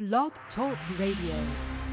Blog Talk Radio.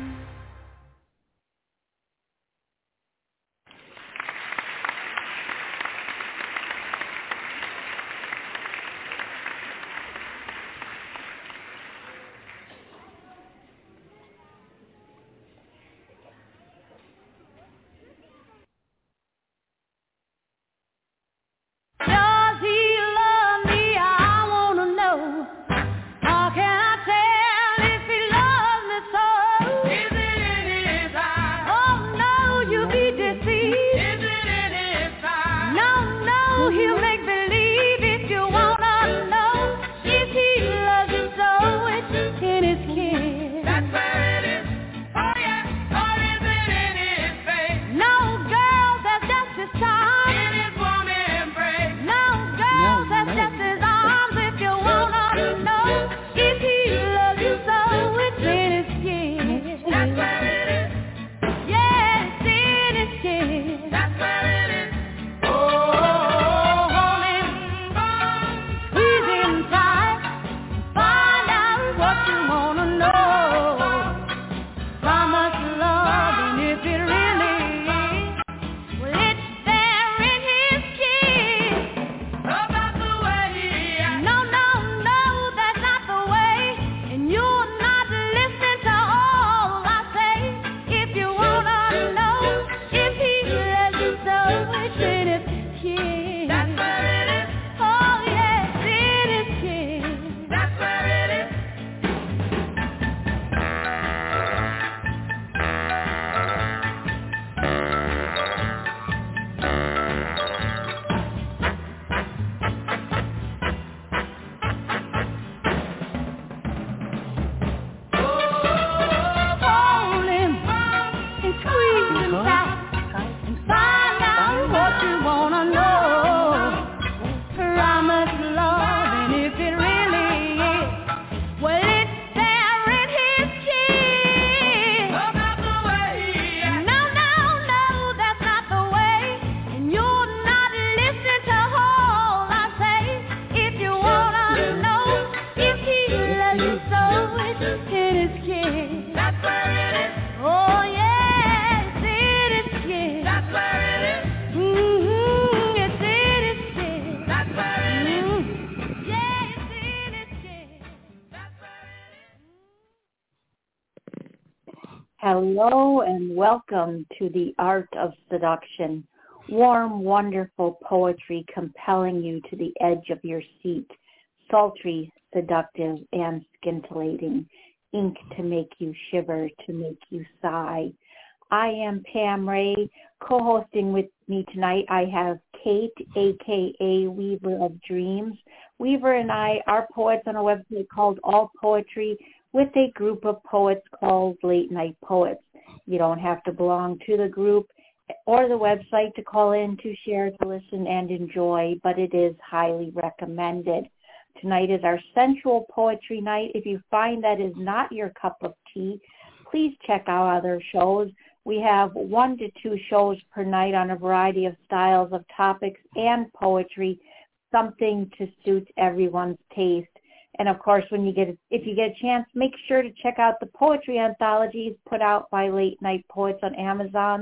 Hello and welcome to the Art of Seduction. Warm, wonderful poetry compelling you to the edge of your seat. Sultry, seductive, and scintillating. Ink to make you shiver, to make you sigh. I am Pam Ray. Co-hosting with me tonight, I have Kate, a.k.a. Weaver of Dreams. Weaver and I are poets on a website called All Poetry, with a group of poets called Late Night Poets. You don't have to belong to the group or the website to call in, to share, to listen, and enjoy, but it is highly recommended. Tonight is our sensual poetry night. If you find that is not your cup of tea, please check out other shows. We have 1 to 2 shows per night on a variety of styles of topics and poetry, something to suit everyone's taste. And of course, if you get a chance, make sure to check out the poetry anthologies put out by Late Night Poets on Amazon,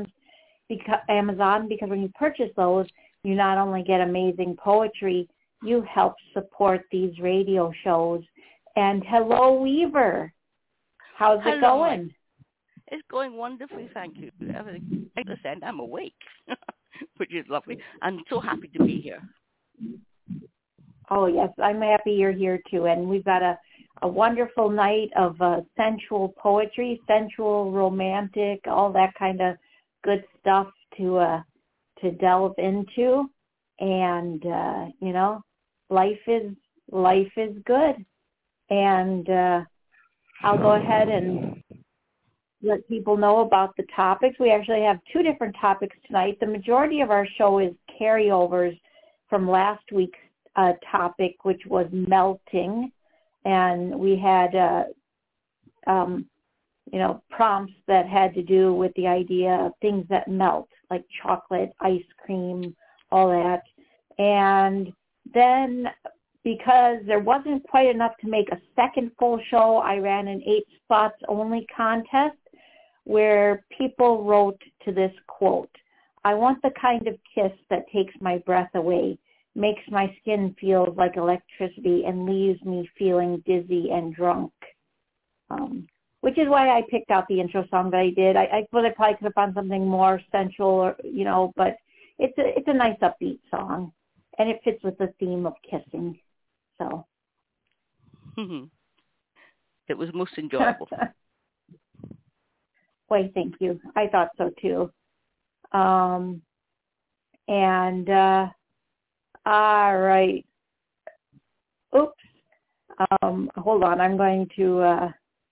because when you purchase those, you not only get amazing poetry, you help support these radio shows. And hello, Weaver. How's it going? It's going wonderfully, thank you. Like I said, I'm awake, which is lovely. I'm so happy to be here. Oh, yes, I'm happy you're here, too. And we've got a wonderful night of sensual poetry, sensual, romantic, all that kind of good stuff to delve into. And, life is good. And I'll go ahead and let people know about the topics. We actually have 2 different topics tonight. The majority of our show is carryovers from last week's topic, which was melting, and we had prompts that had to do with the idea of things that melt, like chocolate, ice cream, all that. And then because there wasn't quite enough to make a second full show, I ran an 8 spots only contest where people wrote to this quote, "I want the kind of kiss that takes my breath away, makes my skin feel like electricity, and leaves me feeling dizzy and drunk." Which is why I picked out the intro song that I did. I thought I probably could have found something more sensual, or, but it's a nice upbeat song, and it fits with the theme of kissing. So. It was most enjoyable. Why, thank you. I thought so too. All right. Oops. Hold on. I'm going to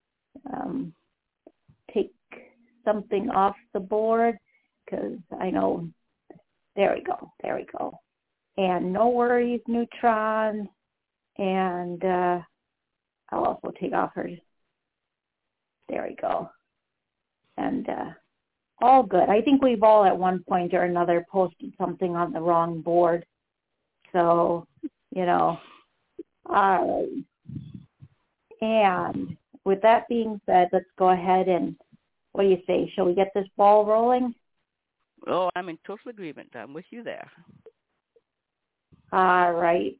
take something off the board because I know. There we go. And no worries, Neutron. And I'll also take off her. There we go. And all good. I think we've all at one point or another posted something on the wrong board. So, all right. And with that being said, let's go ahead and, what do you say? Shall we get this ball rolling? Oh, I'm in total agreement. I'm with you there. All right.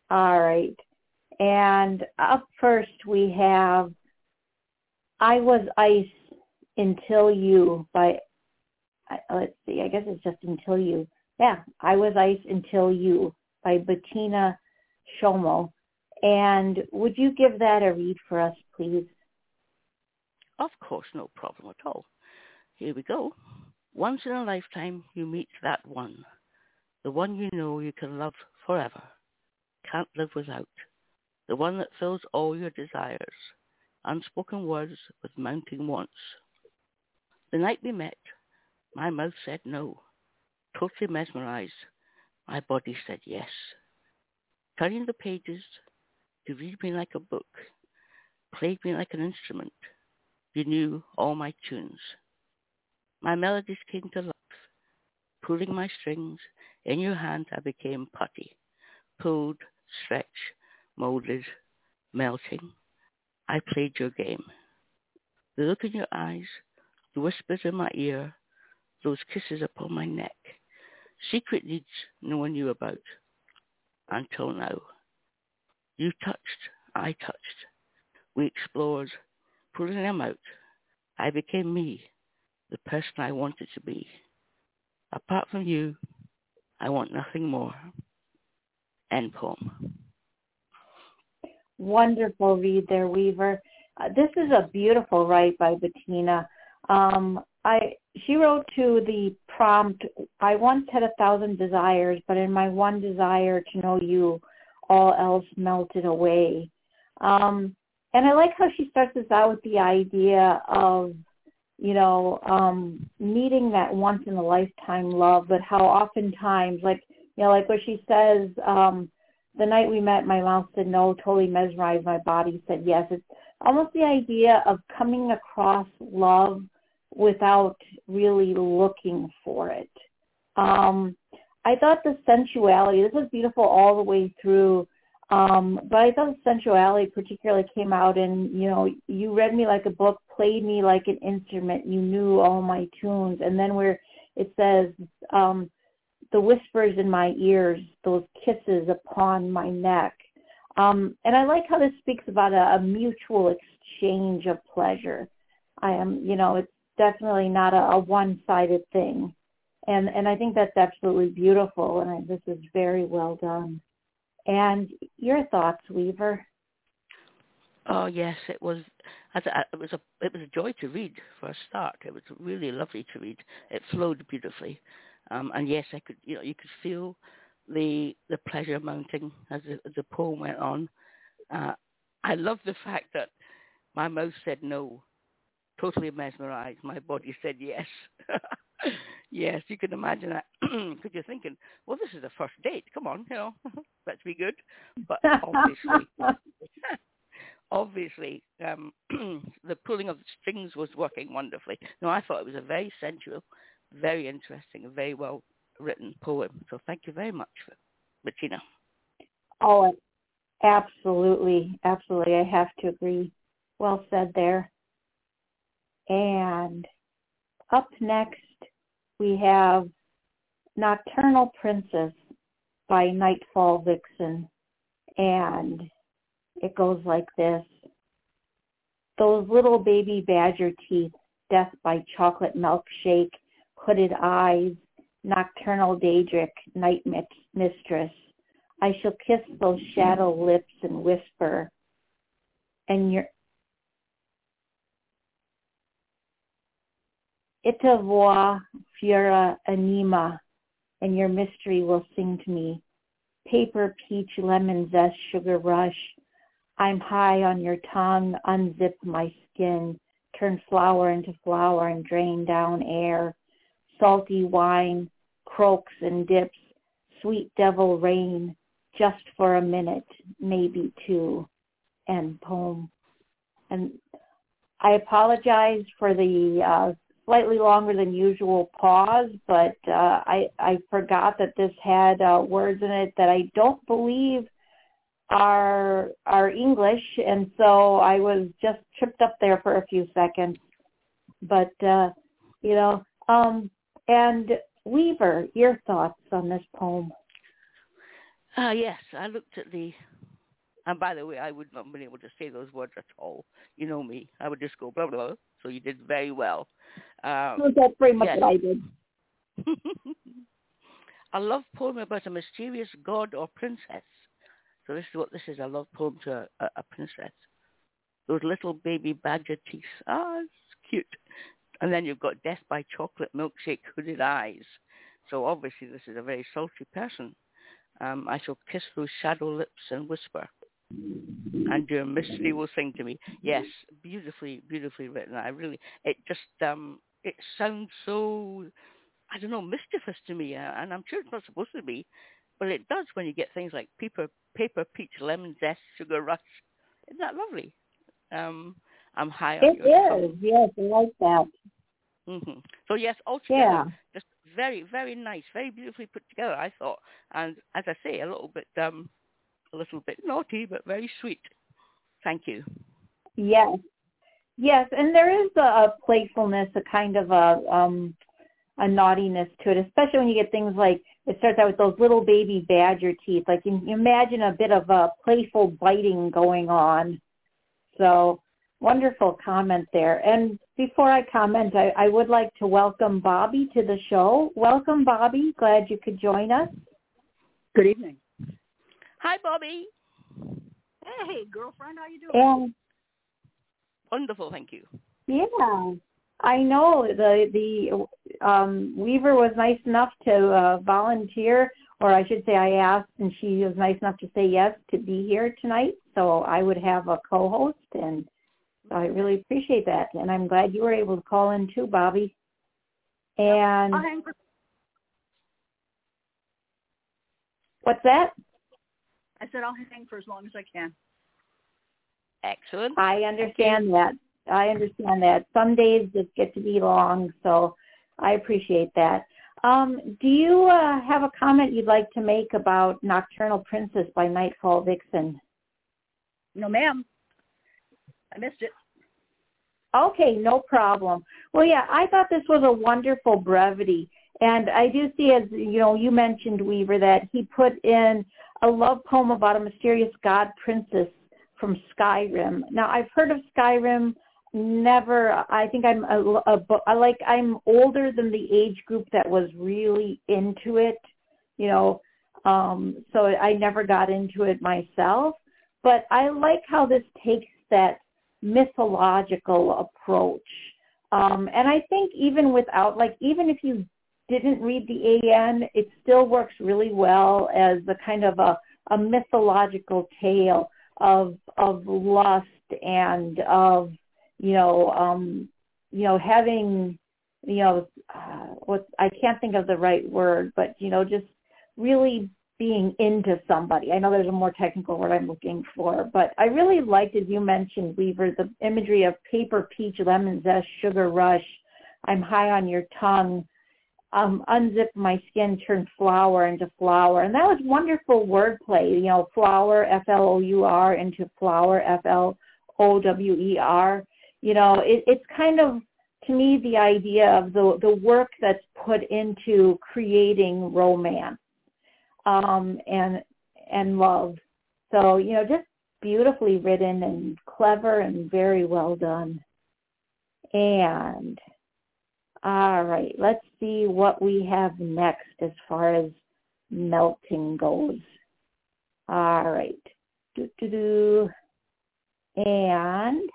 And up first we have I Was Ice Until You by, let's see, I guess it's just Until You. Yeah, I Was Ice Until You by Bettina Schommel. And would you give that a read for us, please? Of course, no problem at all. Here we go. Once in a lifetime you meet that one, the one you know you can love forever, can't live without, the one that fills all your desires, unspoken words with mounting wants. The night we met, my mouth said no, totally mesmerized, my body said yes. Turning the pages, you read me like a book, played me like an instrument, you knew all my tunes. My melodies came to life, pulling my strings, in your hand I became putty, pulled, stretched, molded, melting. I played your game. The look in your eyes, the whispers in my ear, those kisses upon my neck, secret needs no one knew about, until now. You touched, I touched. We explored, pulling them out. I became me, the person I wanted to be. Apart from you, I want nothing more. End poem. Wonderful read there, Weaver. This is a beautiful write by Bettina. She wrote to the prompt, I once had 1,000 desires, but in my one desire to know you, all else melted away. And I like how she starts this out with the idea of, meeting that once in a lifetime love, but how oftentimes, like where she says, the night we met, my mouth said no, totally mesmerized, my body said yes. It's almost the idea of coming across love without really looking for it. I thought the sensuality, this was beautiful all the way through, but I thought the sensuality particularly came out in, you read me like a book, played me like an instrument, you knew all my tunes, and then where it says, the whispers in my ears, those kisses upon my neck. And I like how this speaks about a mutual exchange of pleasure. It's definitely not a one-sided thing. And I think that's absolutely beautiful, and this is very well done. And your thoughts, Weaver? Oh yes, it was a joy to read for a start. It was really lovely to read. It flowed beautifully, and yes, I could you could feel the pleasure mounting as the poem went on. I love the fact that my mouth said no, totally mesmerized. My body said yes. Yes, you can imagine that. Because you're thinking, well, this is the first date. Come on, let's be good. But obviously, the pulling of the strings was working wonderfully. No, I thought it was a very sensual, very interesting, and very well written poem. So thank you very much, Bettina. Oh, Absolutely. Absolutely. I have to agree. Well said there. And up next, we have Nocturnal Princess by Nightfall Vixen. And it goes like this. Those little baby badger teeth, death by chocolate milkshake, hooded eyes, nocturnal daedric, night mistress. I shall kiss those shadow lips and whisper, and your Ita voi fura anima, and your mystery will sing to me. Paper, peach, lemon zest, sugar rush. I'm high on your tongue, unzip my skin, turn flower into flower and drain down air. Salty wine, croaks and dips, sweet devil rain, just for a minute, maybe two, end poem. And I apologize for the slightly longer than usual pause, but I forgot that this had words in it that I don't believe are English, and so I was just tripped up there for a few seconds. But, and Weaver, your thoughts on this poem? Yes, I looked at and by the way, I would not have been able to say those words at all. You know me. I would just go blah, blah, blah. So you did very well. That's pretty much what I did. A love poem about a mysterious god or princess. So this is what this is, a love poem to a princess. Those little baby badger teeth. It's cute. And then you've got death by chocolate milkshake, hooded eyes. So obviously this is a very sultry person. I shall kiss those shadow lips and whisper, and your mystery will sing to me. Yes, beautifully, beautifully written. It just, it sounds so, I don't know, mischievous to me, and I'm sure it's not supposed to be, but it does when you get things like paper, peach, lemon zest, sugar rush. Isn't that lovely? I'm high on your tongue. It is, yes, I like that. Mm-hmm. So yes, altogether, just very, very nice, very beautifully put together, I thought. And as I say, a little bit naughty, but very sweet. Thank you. Yes, and there is a playfulness, a kind of a naughtiness to it, especially when you get things like, it starts out with those little baby badger teeth. Like you imagine a bit of a playful biting going on. So wonderful comment there. And before I comment, I would like to welcome Bobby to the show. Welcome, Bobby. Glad you could join us. Good evening. Hi, Bobby. Hey, girlfriend. How you doing? Wonderful, thank you. Yeah, I know. The Weaver was nice enough to volunteer, or I should say I asked, and she was nice enough to say yes to be here tonight. So I would have a co-host, and I really appreciate that. And I'm glad you were able to call in too, Bobby. And what's that? I said I'll hang for as long as I can. Excellent. I understand that. Some days just get to be long, so I appreciate that. Do you have a comment you'd like to make about Nocturnal Princess by Nightfall Vixen? No, ma'am. I missed it. Okay, no problem. Well, yeah, I thought this was a wonderful brevity. And I do see, as you mentioned, Weaver, that he put in a love poem about a mysterious god princess from Skyrim. Now, I've heard of Skyrim. Never. I think I'm older than the age group that was really into it. So I never got into it myself. But I like how this takes that mythological approach. And I think even if you didn't read the AN, it still works really well as the kind of a mythological tale of lust and of having what I can't think of the right word, but just really being into somebody. I know there's a more technical word I'm looking for, but I really liked, as you mentioned, Weaver, the imagery of paper, peach, lemon zest, sugar rush, I'm high on your tongue. unzip my skin, turn flower into flower. And that was wonderful wordplay, you know, flower, Flour, into flower, Flower. You know, it's kind of, to me, the idea of the work that's put into creating romance and love. So, you know, just beautifully written and clever and very well done. And all right, let's see what we have next as far as melting goes. All right. And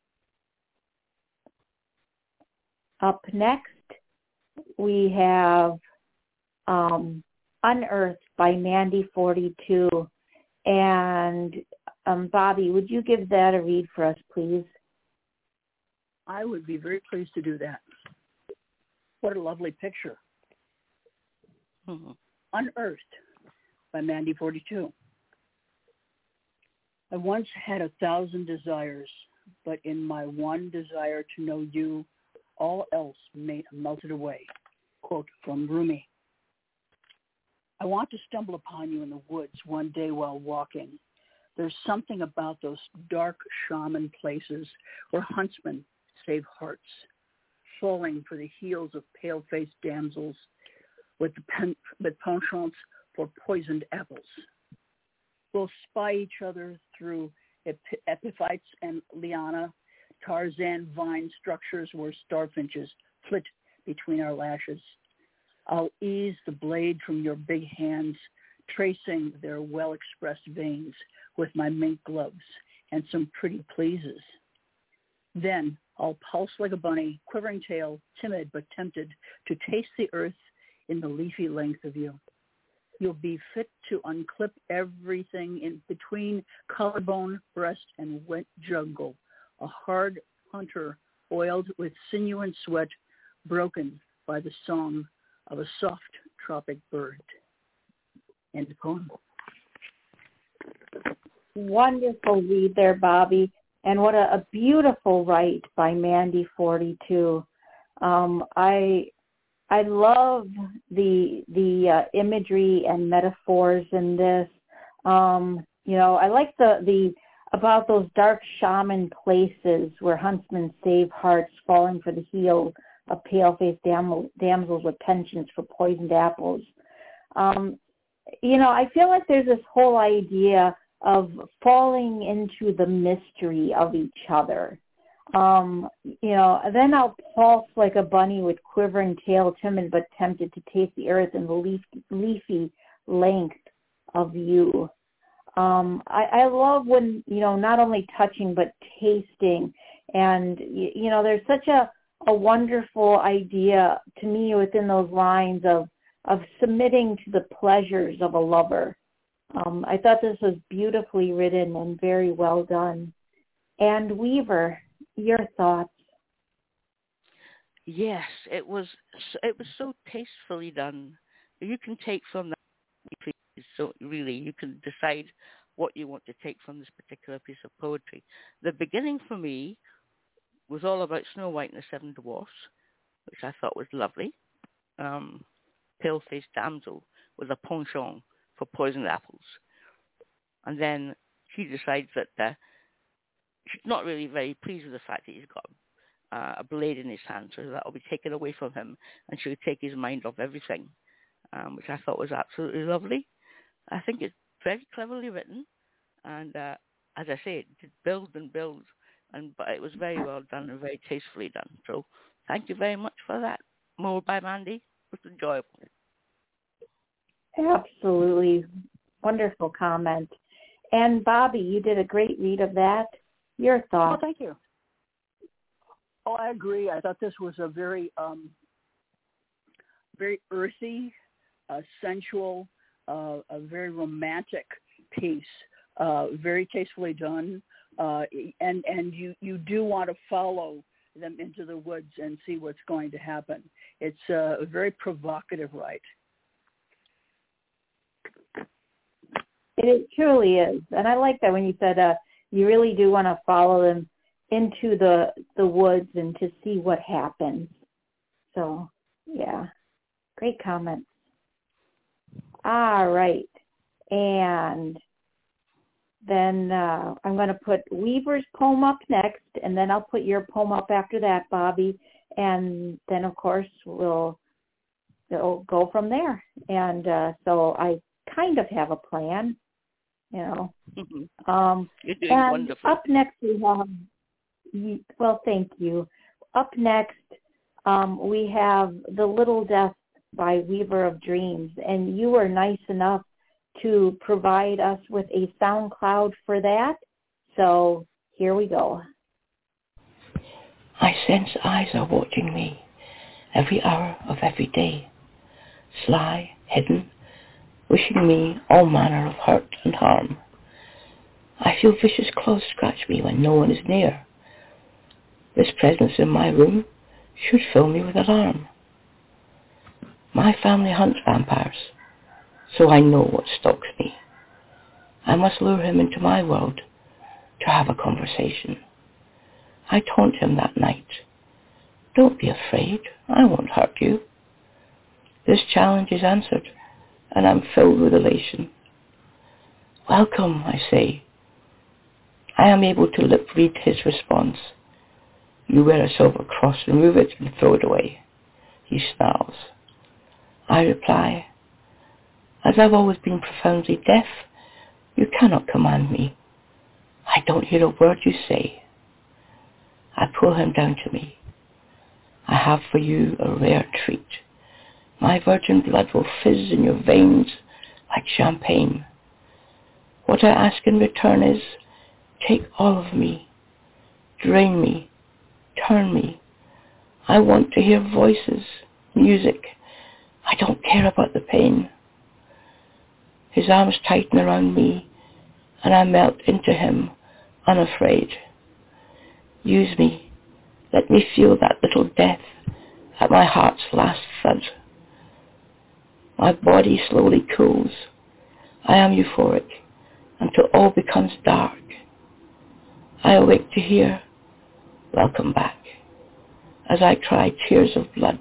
up next, we have Unearthed by Mandy 42. And Bobby, would you give that a read for us, please? I would be very pleased to do that. What a lovely picture. Mm-hmm. Unearthed by Mandy 42. I once had 1,000 desires, but in my one desire to know you, all else melted away. Quote from Rumi. I want to stumble upon you in the woods one day while walking. There's something about those dark shaman places where huntsmen save hearts, falling for the heels of pale-faced damsels with penchants for poisoned apples. We'll spy each other through epiphytes and liana, Tarzan vine structures where starfinches flit between our lashes. I'll ease the blade from your big hands, tracing their well-expressed veins with my mink gloves and some pretty pleases. Then I'll pulse like a bunny, quivering tail, timid but tempted to taste the earth in the leafy length of you. You'll be fit to unclip everything in between collarbone, breast, and wet jungle, a hard hunter oiled with sinew and sweat, broken by the song of a soft tropic bird. End of poem. Wonderful read there, Bobby. And what a beautiful write by Mandy 42. I love the imagery and metaphors in this. You know, I like the about those dark shaman places where huntsmen save hearts, falling for the heel of pale-faced damsels with penchants for poisoned apples. You know, I feel like there's this whole idea of falling into the mystery of each other. You know, then I'll pulse like a bunny with quivering tail, timid but tempted to taste the earth in the leafy length of you. I love when, you know, not only touching but tasting. And, you know, there's such a wonderful idea to me within those lines of submitting to the pleasures of a lover. I thought this was beautifully written and very well done. And Weaver, your thoughts? Yes, it was so tastefully done. You can take from that, so really you can decide what you want to take from this particular piece of poetry. The beginning for me was all about Snow White and the Seven Dwarfs, which I thought was lovely. Pale-faced damsel with a penchant for poisoned apples. And then she decides that she's not really very pleased with the fact that he's got a blade in his hand, so that will be taken away from him, and she'll take his mind off everything, which I thought was absolutely lovely. I think it's very cleverly written, and as I say, it builds and builds, but it was very well done and very tastefully done. So thank you very much for that. More by Mandy. It was enjoyable. Absolutely. Wonderful comment. And Bobby, you did a great read of that. Your thoughts? Oh, thank you. Oh, I agree. I thought this was a very, very earthy, sensual, a very romantic piece. Very tastefully done, and you do want to follow them into the woods and see what's going to happen. It's a very provocative write. It truly is. And I like that when you said you really do want to follow them into the woods and to see what happens. So, yeah. Great comments. All right. And then I'm going to put Weaver's poem up next, and then I'll put your poem up after that, Bobby. And then, of course, we'll go from there. And so I kind of have a plan, you know. You're doing wonderful. Up next we have, well, thank you. Up next we have The Little Death by Weaver of Dreams. And you were nice enough to provide us with a SoundCloud for that. So here we go. I sense eyes are watching me every hour of every day, sly, hidden, wishing me all manner of hurt and harm. I feel vicious claws scratch me when no one is near. This presence in my room should fill me with alarm. My family hunts vampires, so I know what stalks me. I must lure him into my world to have a conversation. I taunt him that night. Don't be afraid, I won't hurt you. This challenge is answered, and I'm filled with elation. Welcome, I say. I am able to lip read his response. You wear a silver cross, remove it and throw it away. He snarls. I reply, as I've always been profoundly deaf, you cannot command me. I don't hear a word you say. I pull him down to me. I have for you a rare treat. My virgin blood will fizz in your veins like champagne. What I ask in return is, take all of me, drain me, turn me. I want to hear voices, music. I don't care about the pain. His arms tighten around me, and I melt into him, unafraid. Use me. Let me feel that little death at my heart's last thud. My body slowly cools. I am euphoric until all becomes dark. I awake to hear, welcome back, as I cry tears of blood.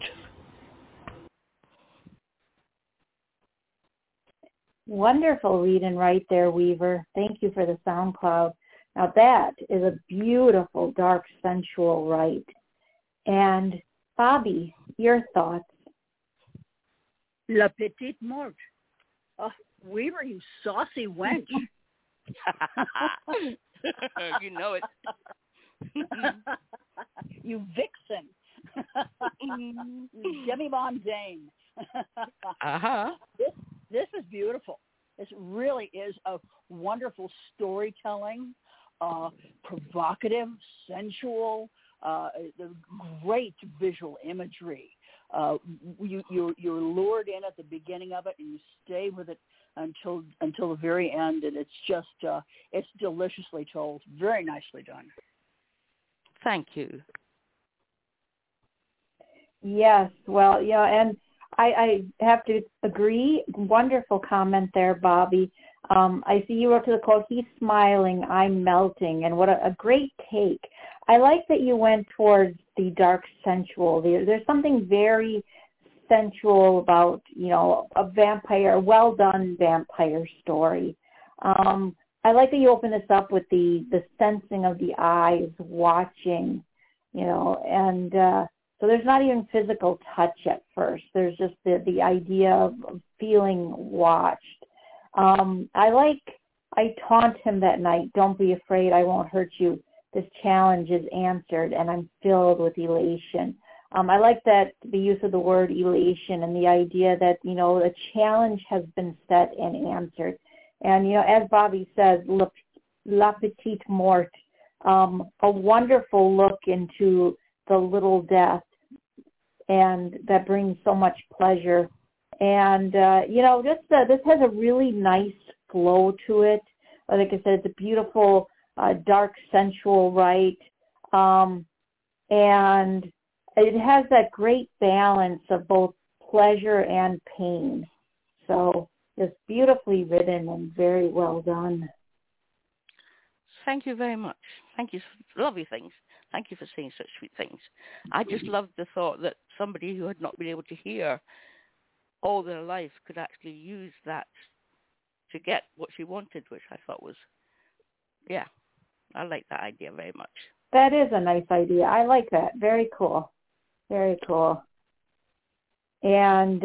Wonderful reading right there, Weaver. Thank you for the SoundCloud. Now that is a beautiful, dark, sensual write. And Bobby, your thoughts? La Petite Morte. Oh, Weaver, you saucy wench. You know it. You vixen. You demi-mondaine. This is beautiful. This really is a wonderful storytelling, provocative, sensual, the great visual imagery. You're lured in at the beginning of it, and you stay with it until the very end, and it's just it's deliciously told. Very nicely done. Thank you. Yes, well, yeah, and I have to agree. Wonderful comment there, Bobby. I see you wrote to the quote, he's smiling, I'm melting, and what a great take. I like that you went towards the dark sensual. There's something very sensual about, you know, a vampire, well done vampire story. I like that you open this up with the sensing of the eyes watching, you know, and so there's not even physical touch at first. There's just the idea of feeling watched. I taunt him that night. Don't be afraid. I won't hurt you. This challenge is answered, and I'm filled with elation. I like that the use of the word elation and the idea that, you know, a challenge has been set and answered. And, you know, as Bobby says, La Petite Morte, a wonderful look into the little death, and that brings so much pleasure. And, you know, this has a really nice flow to it. Like I said, it's a beautiful, dark, sensual write. And it has that great balance of both pleasure and pain. So it's beautifully written and very well done. Thank you very much. Thank you. Lovely things. Thank you for saying such sweet things. I just loved the thought that somebody who had not been able to hear all their life could actually use that to get what she wanted, which I thought was, yeah, I like that idea very much. That is a nice idea. I like that. Very cool. Very cool. And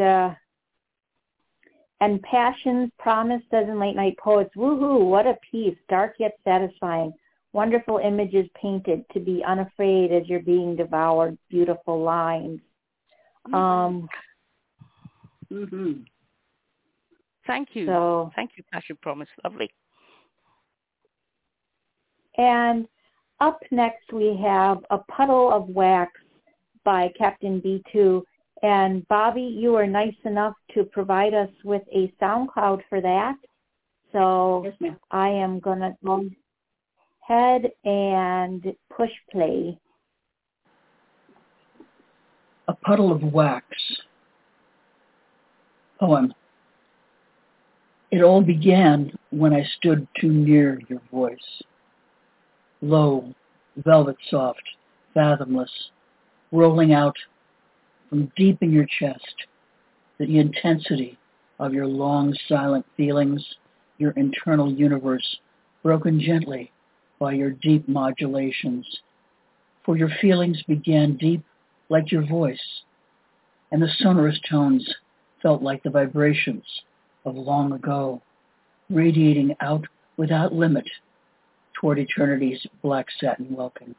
Passion's Promise says in Late Night Poets, woohoo, what a piece, dark yet satisfying. Wonderful images painted, to be unafraid as you're being devoured. Beautiful lines. Thank you. So, thank you, Passion Promise. Lovely. And up next we have A Puddle of Wax by Captain B2. And Bobby, you were nice enough to provide us with a SoundCloud for that. So Yes, ma'am. I am going to go ahead and push play. A Puddle of Wax. Poem. It all began when I stood too near your voice. Low, velvet soft, fathomless, rolling out from deep in your chest, the intensity of your long silent feelings, your internal universe, broken gently by your deep modulations. For your feelings began deep like your voice, and the sonorous tones felt like the vibrations of long ago, radiating out without limit toward eternity's black satin welcome.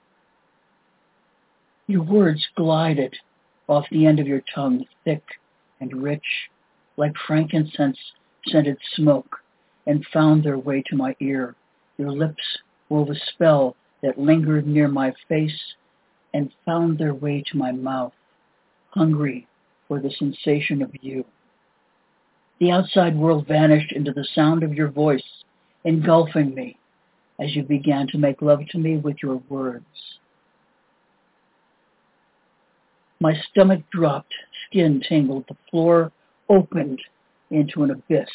Your words glided off the end of your tongue, thick and rich, like frankincense-scented smoke, and found their way to my ear. Your lips wove a spell that lingered near my face and found their way to my mouth, hungry for the sensation of you. The outside world vanished into the sound of your voice, engulfing me as you began to make love to me with your words. My stomach dropped, skin tingled, the floor opened into an abyss.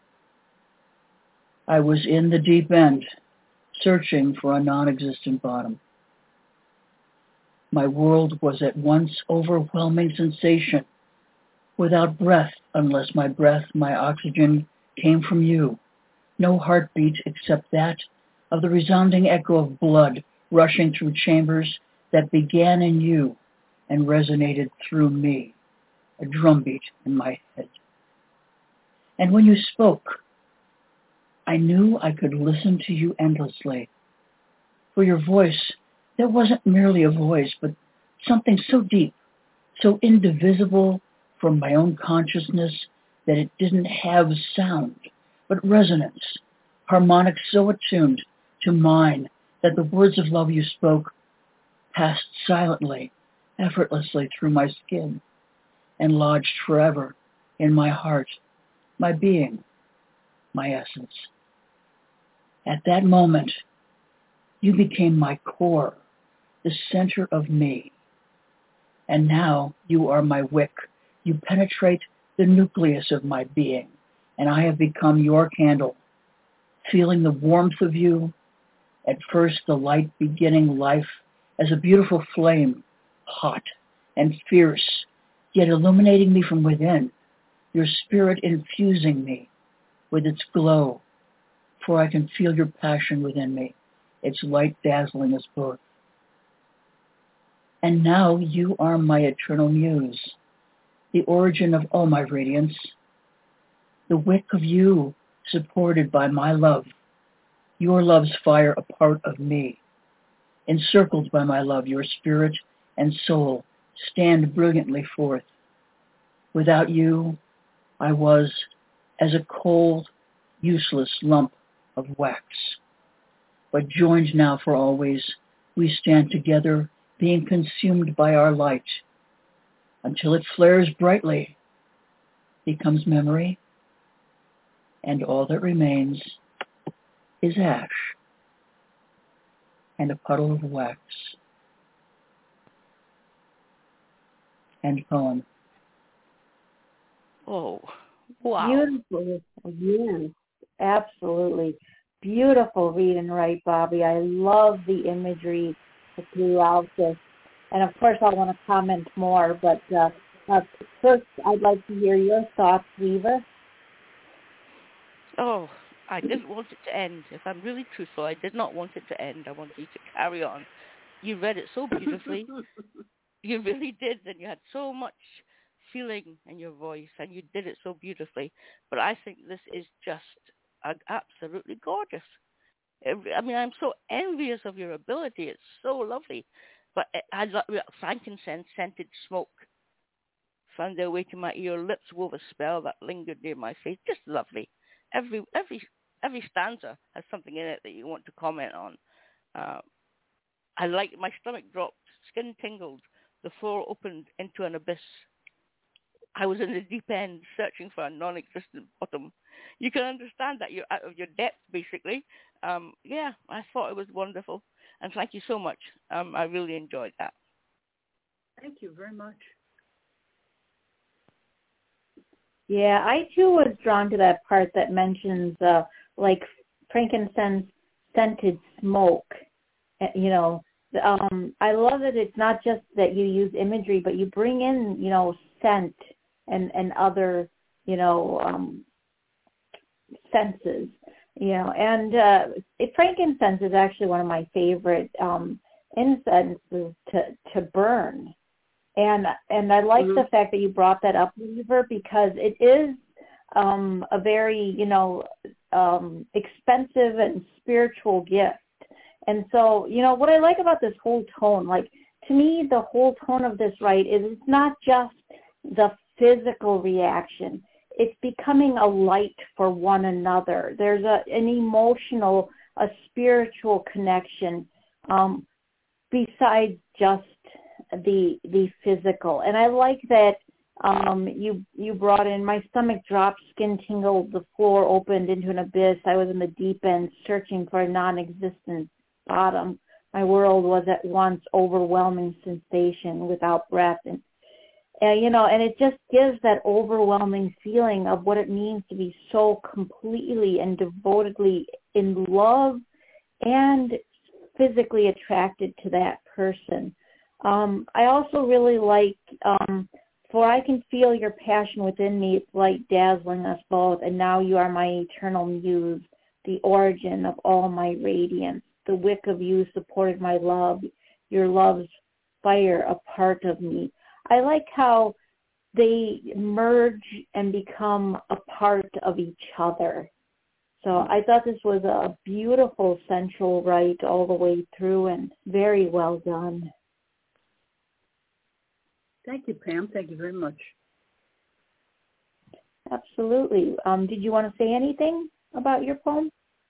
I was in the deep end, searching for a non-existent bottom. My world was at once overwhelming sensation, without breath, unless my breath, my oxygen, came from you. No heartbeat except that of the resounding echo of blood rushing through chambers that began in you and resonated through me, a drumbeat in my head. And when you spoke, I knew I could listen to you endlessly. For your voice, there wasn't merely a voice, but something so deep, so indivisible from my own consciousness that it didn't have sound, but resonance, harmonics so attuned to mine that the words of love you spoke passed silently, effortlessly through my skin and lodged forever in my heart, my being, my essence. At that moment, you became my core, the center of me. And now you are my wick. You penetrate the nucleus of my being, and I have become your candle, feeling the warmth of you, at first the light beginning life as a beautiful flame, hot and fierce, yet illuminating me from within, your spirit infusing me with its glow, for I can feel your passion within me, its light dazzling us both. And now you are my eternal muse, the origin of all my radiance, the wick of you supported by my love, your love's fire a part of me. Encircled by my love, your spirit and soul stand brilliantly forth. Without you, I was as a cold, useless lump of wax. But joined now for always, we stand together, being consumed by our light, until it flares brightly, becomes memory, and all that remains is ash and a puddle of wax. End poem. Oh, wow. Beautiful. Yes, absolutely. Beautiful read and write, Bobby. I love the imagery throughout this. And of course, I want to comment more, but First, I'd like to hear your thoughts, Weaver. Oh, I didn't want it to end. If I'm really truthful, I did not want it to end. I wanted you to carry on. You read it so beautifully. You really did, and you had so much feeling in your voice, and you did it so beautifully. But I think this is just absolutely gorgeous. I mean, I'm so envious of your ability. It's so lovely. But I love frankincense, scented smoke found their way to my ear. Lips wove a spell that lingered near my face. Just lovely. Every stanza has something in it that you want to comment on. I like my stomach dropped, skin tingled, the floor opened into an abyss. I was in the deep end, searching for a non-existent bottom. You can understand that you're out of your depth, basically. Yeah, I thought it was wonderful. And thank you so much. I really enjoyed that. Thank you very much. Yeah, I too was drawn to that part that mentions like frankincense scented smoke. You know, I love that it's not just that you use imagery, but you bring in, you know, scent and other, you know, senses. You know, and frankincense is actually one of my favorite incenses to burn. And I like the fact that you brought that up, Weaver, because it is a very, you know, expensive and spiritual gift. And so, you know, what I like about this whole tone, like, to me, the whole tone of this, right, is it's not just the physical reaction. It's becoming a light for one another. There's an emotional, a spiritual connection besides just the physical. And I like that you brought in, my stomach dropped, skin tingled, the floor opened into an abyss. I was in the deep end searching for a non-existent bottom. My world was at once overwhelming sensation without breath. And you know, and it just gives that overwhelming feeling of what it means to be so completely and devotedly in love and physically attracted to that person. I also really like, for I can feel your passion within me, its light dazzling us both, and now you are my eternal muse, the origin of all my radiance. The wick of you supported my love, your love's fire a part of me. I like how they merge and become a part of each other. So I thought this was a beautiful sensual rite all the way through and very well done. Thank you, Pam. Thank you very much. Absolutely. Did you want to say anything about your poem?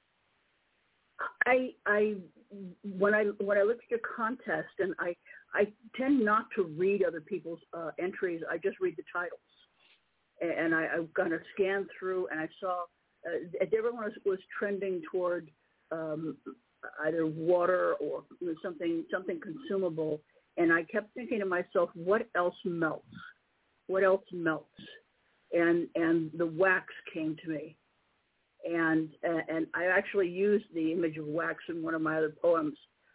When I look at your contest, and I tend not to read other people's entries. I just read the titles, and I kind of scanned through, and I saw everyone was trending toward either water or something consumable, and I kept thinking to myself, what else melts? What else melts? And the wax came to me. And I actually used the image of wax in one of my other poems,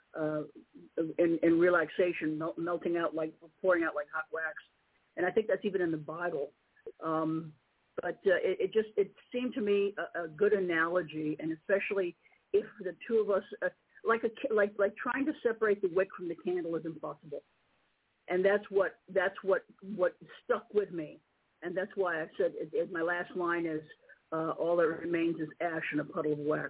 in relaxation, melting out, like pouring out like hot wax. And I think that's even in the Bible. But it seemed to me a good analogy, and especially if the two of us, like trying to separate the wick from the candle is impossible. And that's what stuck with me. And that's why I said my last line is, all that remains is ash and a puddle of wax.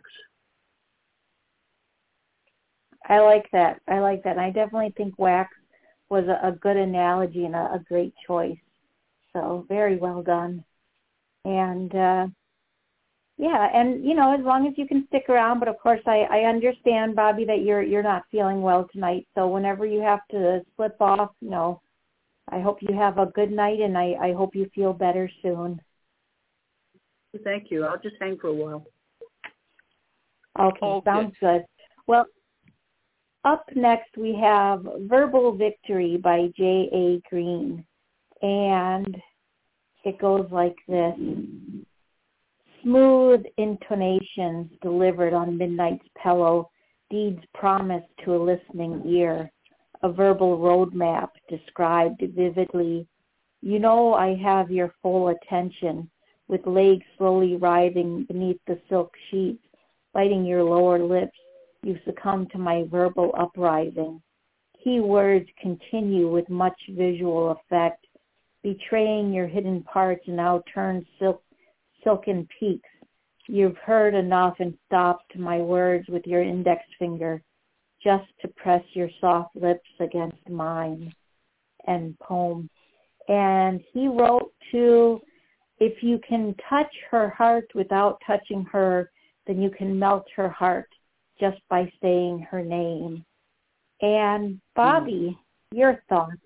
I like that. And I definitely think wax was a good analogy and a great choice. So very well done. And yeah, and you know, as long as you can stick around, but of course I understand, Bobby, that you're not feeling well tonight. So whenever you have to slip off, you know, I hope you have a good night, and I hope you feel better soon. Thank you. I'll just hang for a while. Okay, sounds good. Well, up next we have Verbal Victory by J.A. Green. And it goes like this. Smooth intonations delivered on midnight's pillow, deeds promised to a listening ear, a verbal roadmap described vividly, You know I have your full attention, with legs slowly writhing beneath the silk sheets, biting your lower lips. You succumb to my verbal uprising. Key words continue with much visual effect, betraying your hidden parts and now turn silken peaks. You've heard enough and stopped my words with your index finger, just to press your soft lips against mine. End poem. And he wrote to, if you can touch her heart without touching her, then you can melt her heart just by saying her name. And Bobby, your thoughts?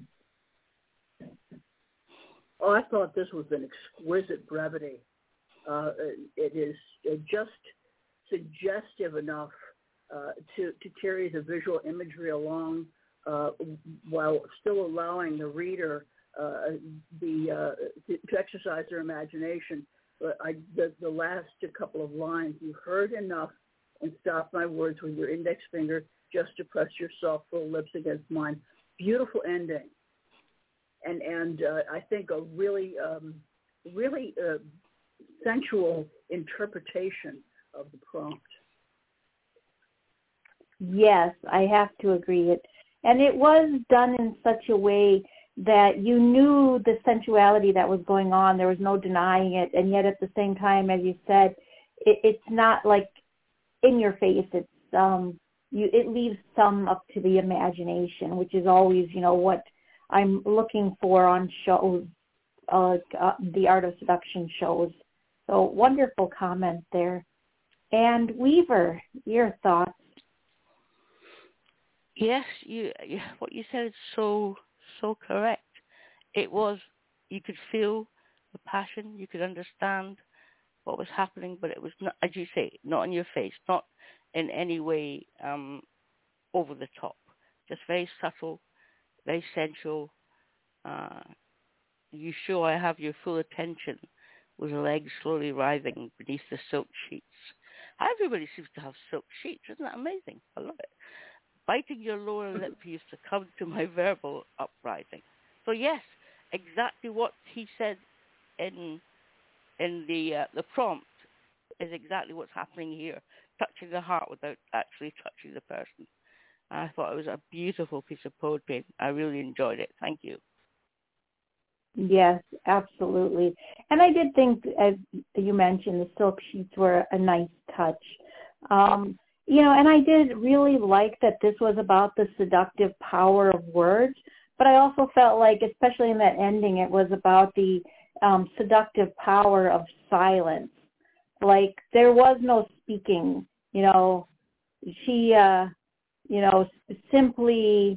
Oh, I thought this was an exquisite brevity. It is just suggestive enough to carry the visual imagery along while still allowing the reader to exercise their imagination. But the last couple of lines, you heard enough and stopped my words with your index finger just to press your soft full lips against mine. Beautiful ending. And I think a really sensual interpretation of the prompt. Yes, I have to agree. And it was done in such a way that you knew the sensuality that was going on. There was no denying it. And yet at the same time, as you said, it's not like in your face. It's it leaves some up to the imagination, which is always, what I'm looking for on shows, the Art of Seduction shows. So wonderful comment there. And Weaver, your thoughts? Yes, what you said is so correct. It was, you could feel the passion, you could understand what was happening, but it was not, as you say, not in your face, not in any way over the top, just very subtle, very sensual. You show I have your full attention, with legs slowly writhing beneath the silk sheets. Everybody seems to have silk sheets. Isn't that amazing? I love it. Biting your lower lip, you succumb to my verbal uprising. So yes, exactly what he said in the prompt is exactly what's happening here. Touching the heart without actually touching the person. I thought it was a beautiful piece of poetry. I really enjoyed it. Thank you. Yes, absolutely. And I did think, as you mentioned, the silk sheets were a nice touch. And I did really like that this was about the seductive power of words, but I also felt like, especially in that ending, it was about the seductive power of silence. Like, there was no speaking, she, simply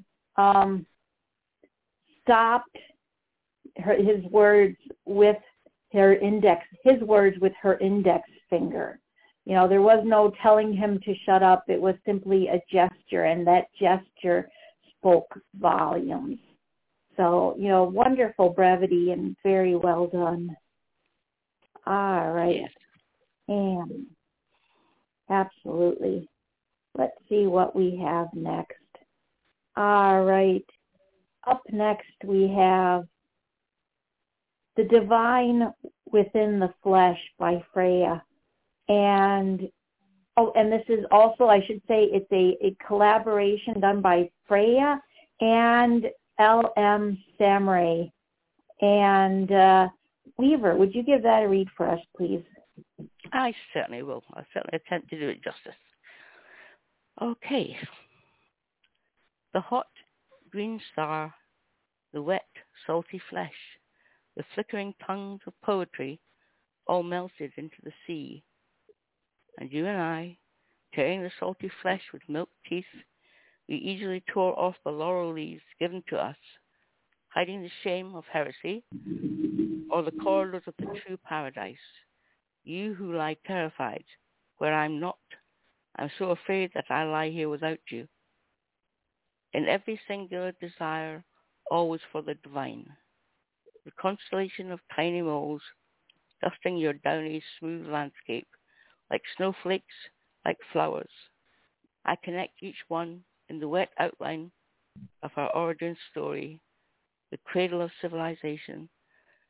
stopped his words with her index finger. There was no telling him to shut up. It was simply a gesture, and that gesture spoke volumes. So, wonderful brevity and very well done. All right. Yes. And absolutely. Let's see what we have next. All right. Up next we have The Divine Within the Flesh by Freya. And this is also, I should say, it's a collaboration done by Freya and L.M. Samray. And Weaver, would you give that a read for us, please? I certainly will. I'll certainly attempt to do it justice. Okay. The hot green star, the wet, salty flesh, the flickering tongues of poetry all melted into the sea. And you and I, tearing the salty flesh with milk teeth, we easily tore off the laurel leaves given to us, hiding the shame of heresy or the corridors of the true paradise. You who lie terrified, where I'm not, I'm so afraid that I lie here without you. In every singular desire, always for the divine. The constellation of tiny moles, dusting your downy, smooth landscape, like snowflakes, like flowers. I connect each one in the wet outline of our origin story, the cradle of civilization,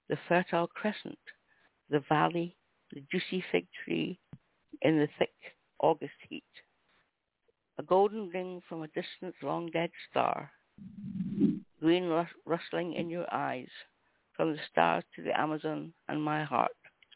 the fertile crescent, the valley, the juicy fig tree in the thick August heat. A golden ring from a distant long dead star, green rustling in your eyes, from the stars to the Amazon and my heart.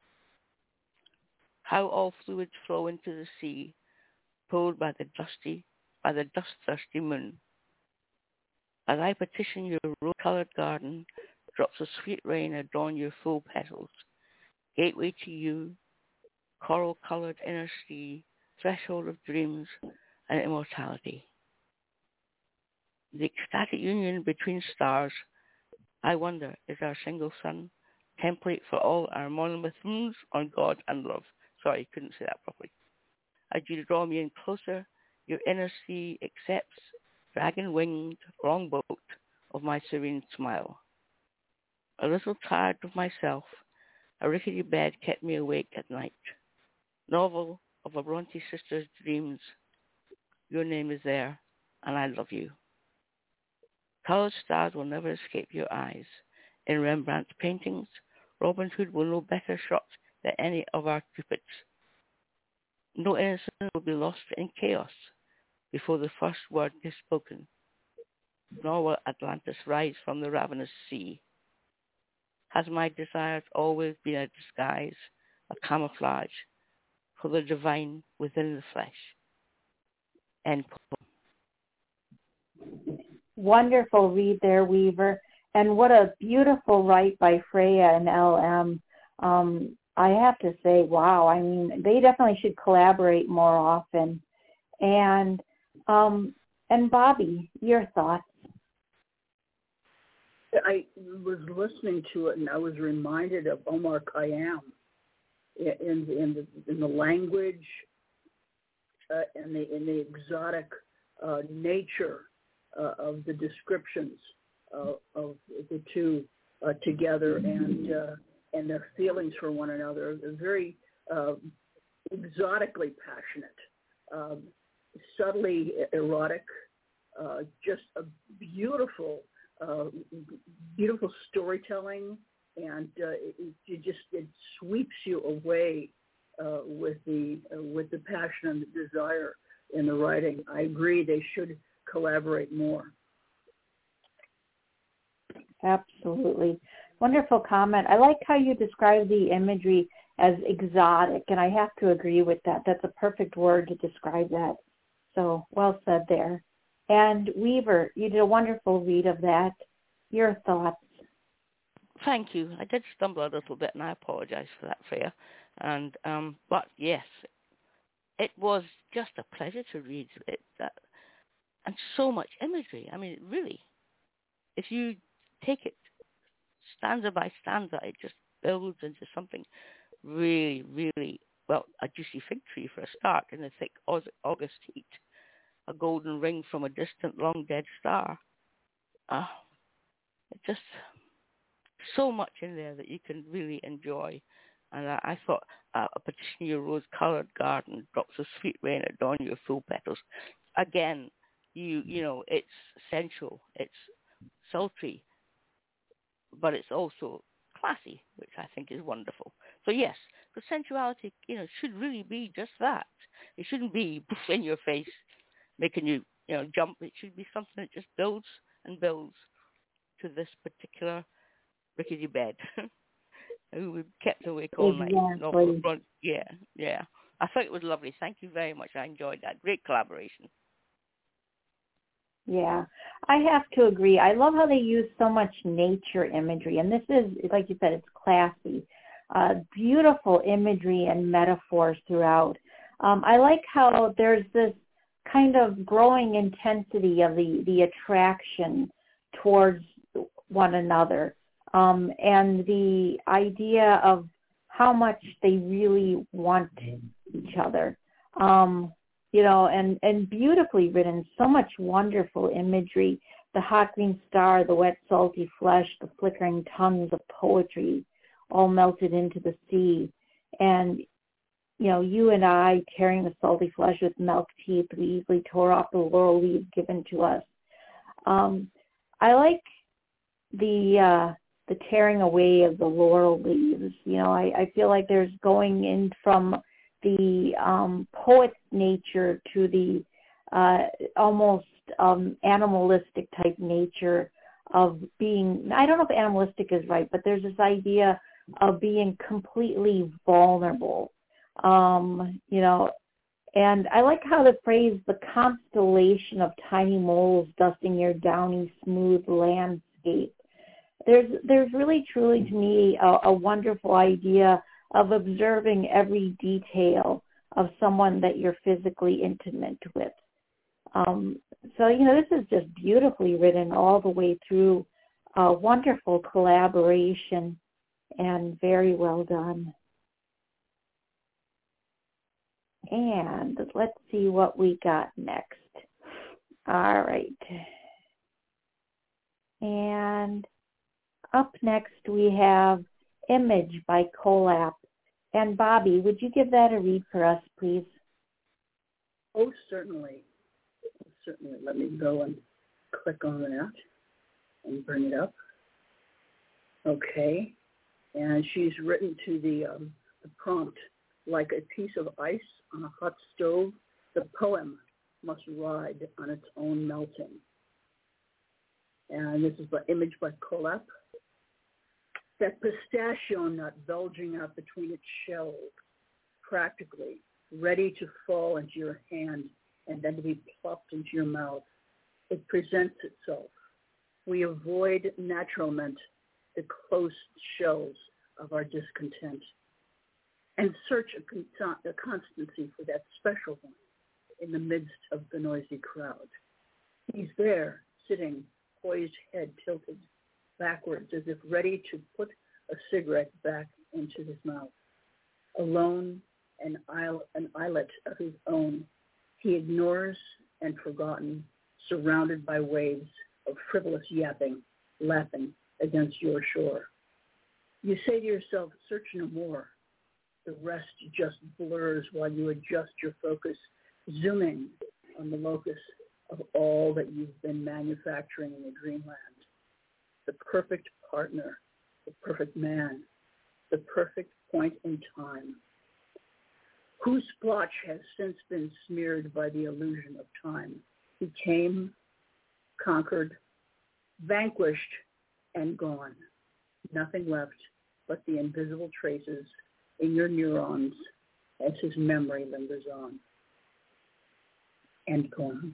How all fluids flow into the sea, pulled by the dust-thirsty moon. As I petition your rose-coloured garden, drops of sweet rain adorn your full petals. Gateway to you, coral-coloured inner sea, threshold of dreams and immortality. The ecstatic union between stars, I wonder, is our single sun, template for all our monotheisms on God and love. Sorry, couldn't say that properly. As you draw me in closer, your inner sea accepts, dragon-winged, longboat of my serene smile. A little tired of myself, a rickety bed kept me awake at night. Novel of a Bronte sister's dreams, your name is there, and I love you. Coloured stars will never escape your eyes. In Rembrandt's paintings, Robin Hood will know better shot than any of our cupids. No innocent will be lost in chaos before the first word is spoken, nor will Atlantis rise from the ravenous sea. Has my desires always been a disguise, a camouflage for the divine within the flesh? End poem. Wonderful read there, Weaver. And what a beautiful write by Freya and LM. I have to say, wow, I mean, they definitely should collaborate more often. And Bobby, your thoughts? I was listening to it, and I was reminded of Omar Khayyam in the language and in the exotic nature of the descriptions of the two together, and their feelings for one another. They're very exotically passionate, subtly erotic, just a beautiful storytelling, and it sweeps you away with the passion and the desire in the writing. I agree, they should collaborate more. Absolutely. Wonderful comment. I like how you describe the imagery as exotic, and I have to agree with that. That's a perfect word to describe that. So well said there. And Weaver, you did a wonderful read of that. Your thoughts? Thank you. I did stumble a little bit, and I apologize for that, Freya. And but yes, it was just a pleasure to read it, and so much imagery. I mean, really, if you take it stanza by stanza, it just builds into something really, really, well, a juicy fig tree for a start in the thick August heat, a golden ring from a distant long dead star. It just so much in there that you can really enjoy. And I thought a petition your rose-coloured garden, drops of sweet rain adorn your full petals. Again, you know, it's sensual, it's sultry, but it's also classy, which I think is wonderful. So yes, the sensuality, should really be just that. It shouldn't be in your face, making you, jump. It should be something that just builds and builds to this particular rickety bed who we kept awake all night. Exactly. Yeah. I thought it was lovely. Thank you very much. I enjoyed that. Great collaboration. Yeah, I have to agree. I love how they use so much nature imagery. And this is, like you said, it's classy. Beautiful imagery and metaphors throughout. I like how there's this kind of growing intensity of the attraction towards one another, and the idea of how much they really want each other. And beautifully written, so much wonderful imagery, the hot green star, the wet salty flesh, the flickering tongues of poetry, all melted into the sea. And, you and I tearing the salty flesh with milk teeth, we easily tore off the laurel leaves given to us. I like the the tearing away of the laurel leaves. I feel like there's going in from the poet's nature to the almost animalistic type nature of being, I don't know if animalistic is right, but there's this idea of being completely vulnerable. And I like how the phrase, the constellation of tiny moles dusting your downy, smooth landscape. There's really, truly, to me, a wonderful idea of observing every detail of someone that you're physically intimate with. So, this is just beautifully written all the way through. Wonderful collaboration and very well done. And let's see what we got next. All right. And up next we have Image by Collap. And Bobby, would you give that a read for us, please? Oh, certainly. Certainly. Let me go and click on that and bring it up. Okay. And she's written to the prompt, like a piece of ice on a hot stove, the poem must ride on its own melting. And this is by Image by Collap. That pistachio nut bulging out between its shells, practically ready to fall into your hand and then to be plopped into your mouth. It presents itself. We avoid naturalmente, the close shells of our discontent, and search a constancy for that special one in the midst of the noisy crowd. He's there, sitting, poised head tilted backwards as if ready to put a cigarette back into his mouth. Alone, an islet of his own, he ignores and forgotten, surrounded by waves of frivolous yapping, lapping against your shore. You say to yourself, search no more. The rest just blurs while you adjust your focus, zooming on the locus of all that you've been manufacturing in the dreamland. The perfect partner, the perfect man, the perfect point in time, whose splotch has since been smeared by the illusion of time. He came, conquered, vanquished, and gone. Nothing left but the invisible traces in your neurons as his memory lingers on. End poem.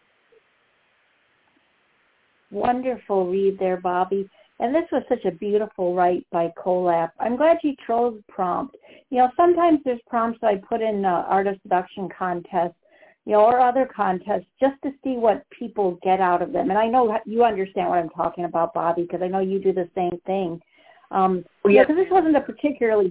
Wonderful read there, Bobby. And this was such a beautiful write by Collap. I'm glad you chose prompt. Sometimes there's prompts I put in Art of Seduction contests, or other contests just to see what people get out of them. And I know you understand what I'm talking about, Bobby, because I know you do the same thing. Because this wasn't a particularly,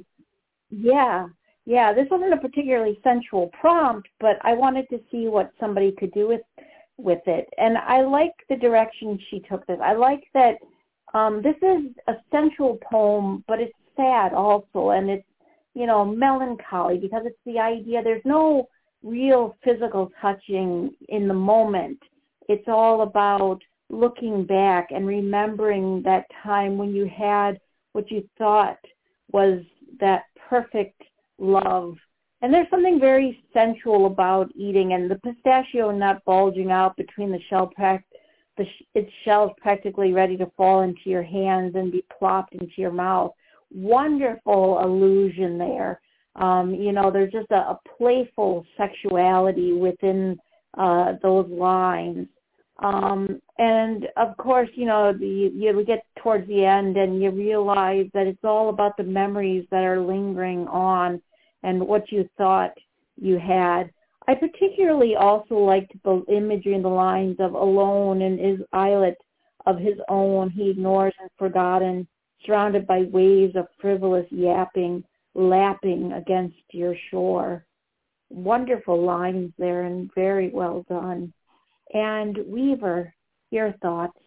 this wasn't a particularly sensual prompt, but I wanted to see what somebody could do with it. And I like the direction she took this. I like that this is a sensual poem, but it's sad also, and it's, melancholy, because it's the idea there's no real physical touching in the moment. It's all about looking back and remembering that time when you had what you thought was that perfect love. And there's something very sensual about eating, and the pistachio nut bulging out between the shell its shell's practically ready to fall into your hands and be plopped into your mouth. Wonderful illusion there. There's just a playful sexuality within those lines. And of course, you get towards the end and you realize that it's all about the memories that are lingering on and what you thought you had. I particularly also liked the imagery in the lines of alone in his islet of his own, he ignores and forgotten, surrounded by waves of frivolous yapping, lapping against your shore. Wonderful lines there and very well done. And Weaver, your thoughts?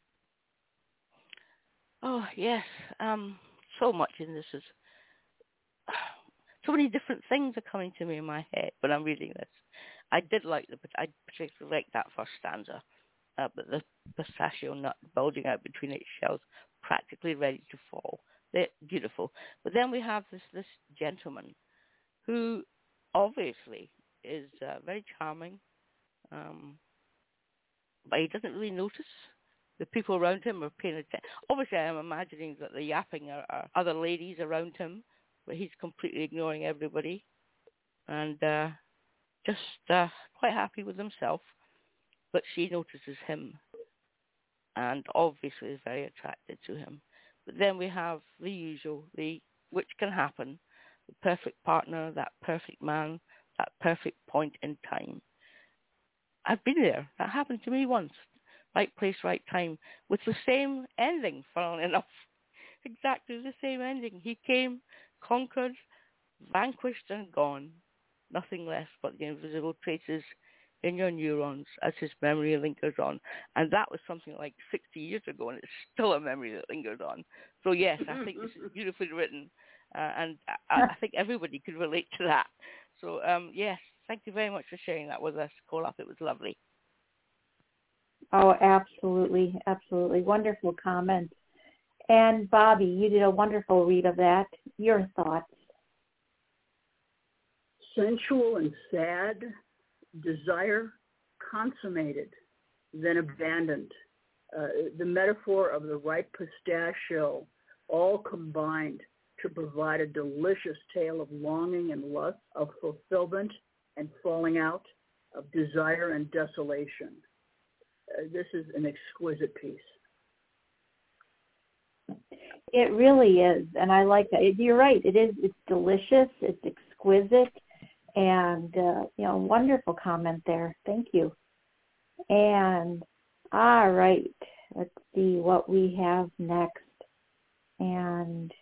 Oh, yes. So much in this is... So many different things are coming to me in my head when I'm reading this. I particularly like that first stanza, but the pistachio nut bulging out between its shells, practically ready to fall. They're beautiful. But then we have this gentleman who obviously is very charming, but he doesn't really notice. The people around him are paying attention. Obviously, I'm imagining that the yapping are other ladies around him, but he's completely ignoring everybody and just quite happy with himself. But she notices him and obviously is very attracted to him. But then we have the usual, which can happen, the perfect partner, that perfect man, that perfect point in time. I've been there. That happened to me once. Right place, right time, with the same ending, funnily enough. Exactly the same ending. He came, conquered, vanquished, and gone. Nothing left but the invisible traces in your neurons as his memory lingers on. And that was something like 60 years ago, and it's still a memory that lingers on. So yes, I think this is beautifully written, and I think everybody could relate to that. So yes, thank you very much for sharing that with us, Colap. It was lovely. Oh, absolutely, absolutely. Wonderful comments. And Bobby, you did a wonderful read of that. Your thoughts? Sensual and sad, desire consummated, then abandoned. The metaphor of the ripe pistachio all combined to provide a delicious tale of longing and lust, of fulfillment and falling out, of desire and desolation. This is an exquisite piece. It really is, and I like that. You're right. It is. It's delicious. It's exquisite, and wonderful comment there. Thank you. And all right, let's see what we have next. And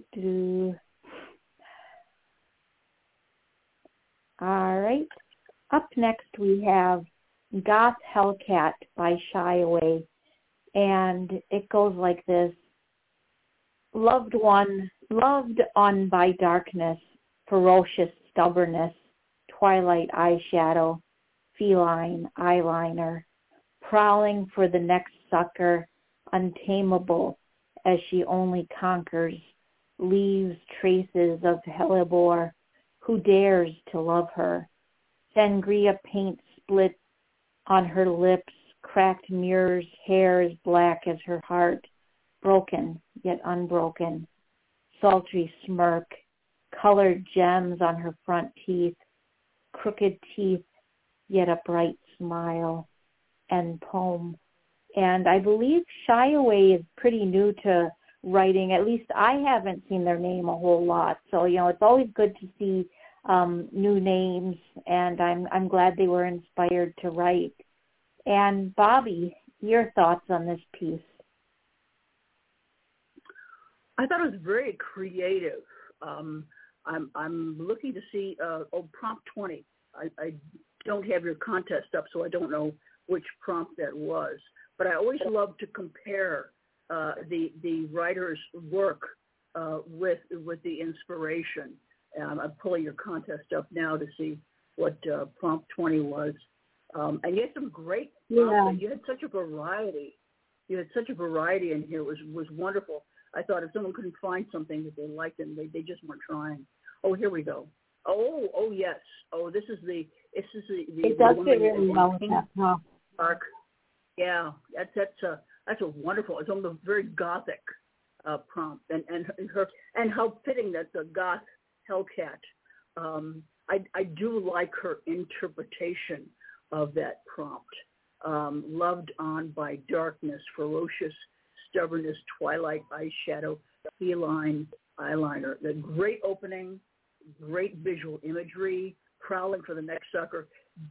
all right, up next we have Goth Hellcat by Shy Away, and it goes like this. Loved on by darkness, ferocious stubbornness, twilight eyeshadow, feline eyeliner, prowling for the next sucker, untamable as she only conquers, leaves traces of hellebore, who dares to love her. Sangria paint split on her lips, cracked mirrors, hair as black as her heart, broken yet unbroken, sultry smirk, colored gems on her front teeth, crooked teeth, yet a bright smile, and poem. And I believe Shy Away is pretty new to writing. At least I haven't seen their name a whole lot. So, it's always good to see new names, and I'm glad they were inspired to write. And Bobby, your thoughts on this piece? I thought it was very creative. I'm looking to see prompt 20. I don't have your contest up, so I don't know which prompt that was. But I always love to compare the writer's work with the inspiration. I'm pulling your contest up now to see what prompt 20 was. And you had some great prompts. You had such a variety. You had such a variety in here. It was wonderful. I thought if someone couldn't find something that they liked, and they just weren't trying. Oh, here we go. Oh yes. Oh, this is the it does fit really well with that prompt. Park. Yeah, that's a wonderful. It's almost a very gothic prompt, and how fitting that the goth Hellcat. I do like her interpretation of that prompt. Loved on by darkness, ferocious stubbornness, twilight eyeshadow, feline eyeliner. The great opening, great visual imagery, prowling for the next sucker.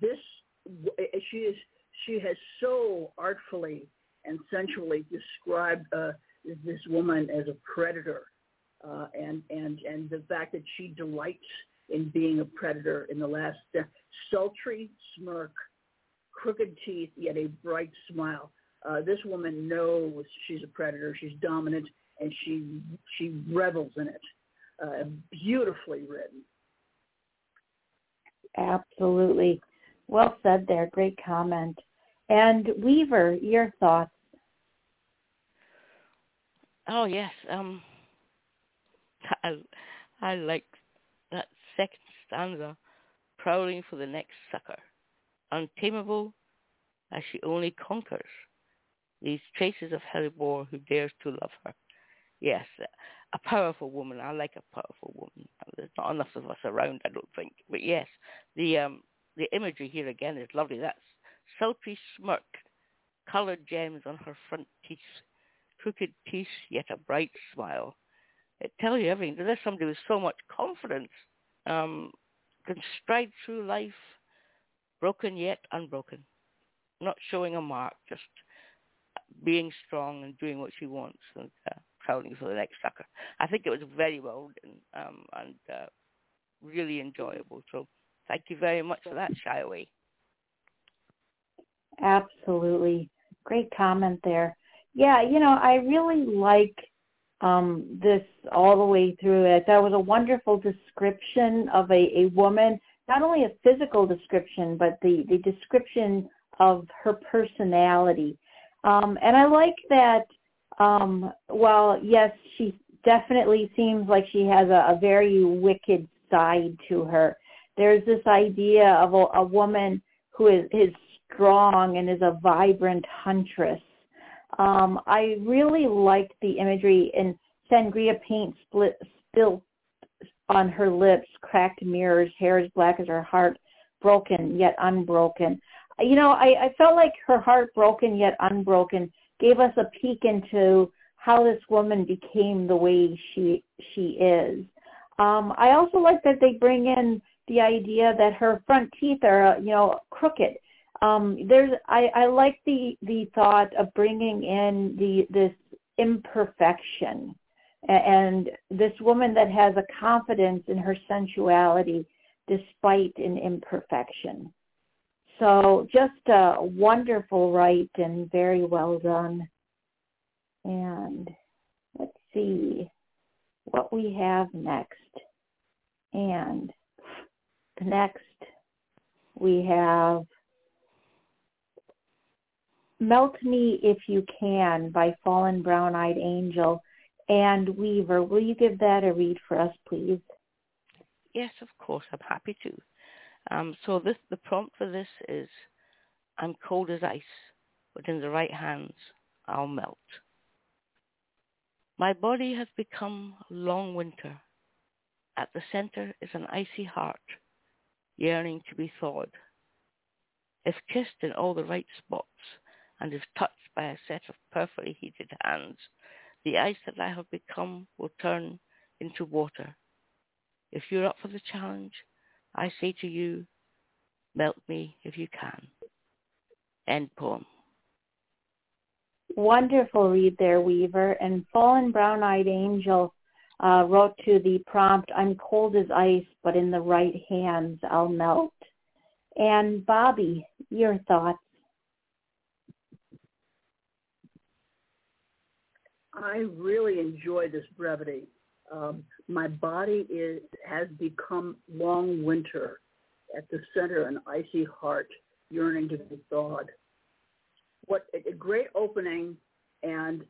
She has so artfully and sensually described this woman as a predator, and the fact that she delights in being a predator in the last sultry smirk, crooked teeth, yet a bright smile. This woman knows she's a predator. She's dominant, and she revels in it. Beautifully written. Absolutely. Well said there. Great comment. And Weaver, your thoughts? Oh yes. I, I like that second stanza. Prowling for the next sucker, untamable as she only conquers these traces of hellebore who dares to love her. Yes, a powerful woman. I like a powerful woman. There's not enough of us around, I don't think. But yes, the imagery here again is lovely. That sultry smirk, coloured gems on her front teeth, crooked teeth, yet a bright smile. It tells you everything. There's somebody with so much confidence, can stride through life, broken yet unbroken, not showing a mark, just being strong and doing what she wants and prowling for the next sucker. I think it was very well written and really enjoyable. So thank you very much for that, Shy Away. Absolutely. Great comment there. Yeah, I really like this all the way through it. That was a wonderful description of a woman, not only a physical description, but the description of her personality. And I like that, while, yes, she definitely seems like she has a very wicked side to her, there's this idea of a woman who is strong and is a vibrant huntress. I really liked the imagery in sangria paint spilt on her lips, cracked mirrors, hair as black as her heart, broken yet unbroken. I felt like her heart, broken yet unbroken, gave us a peek into how this woman became the way she is. I also like that they bring in the idea that her front teeth are, crooked. I like the thought of bringing in this imperfection and this woman that has a confidence in her sensuality despite an imperfection. So just a wonderful write and very well done. And let's see what we have next. And next we have Melt Me If You Can by Fallen Brown-Eyed Angel. And Weaver, will you give that a read for us, please? Yes, of course, I'm happy to. So the prompt for this is, I'm cold as ice, but in the right hands I'll melt. My body has become a long winter. At the center is an icy heart, yearning to be thawed. If kissed in all the right spots, and if touched by a set of perfectly heated hands, the ice that I have become will turn into water. If you're up for the challenge, I say to you, melt me if you can. End poem. Wonderful read there, Weaver. And Fallen Brown-Eyed Angel wrote to the prompt, I'm cold as ice, but in the right hands I'll melt. And Bobby, your thoughts? I really enjoy this brevity. My body has become long winter. At the center, an icy heart yearning to be thawed. What a great opening, and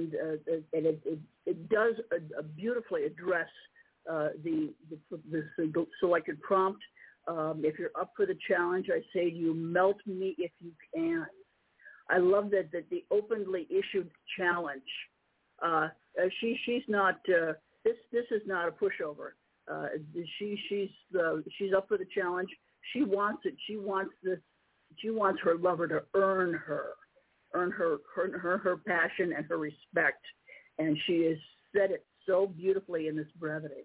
it does beautifully address the selected prompt. If you're up for the challenge, I say to you, melt me if you can. I love that the openly issued challenge. She's not. This is not a pushover. She's up for the challenge. She wants it. She wants this. She wants her lover to earn her passion and her respect. And she has said it so beautifully in this brevity.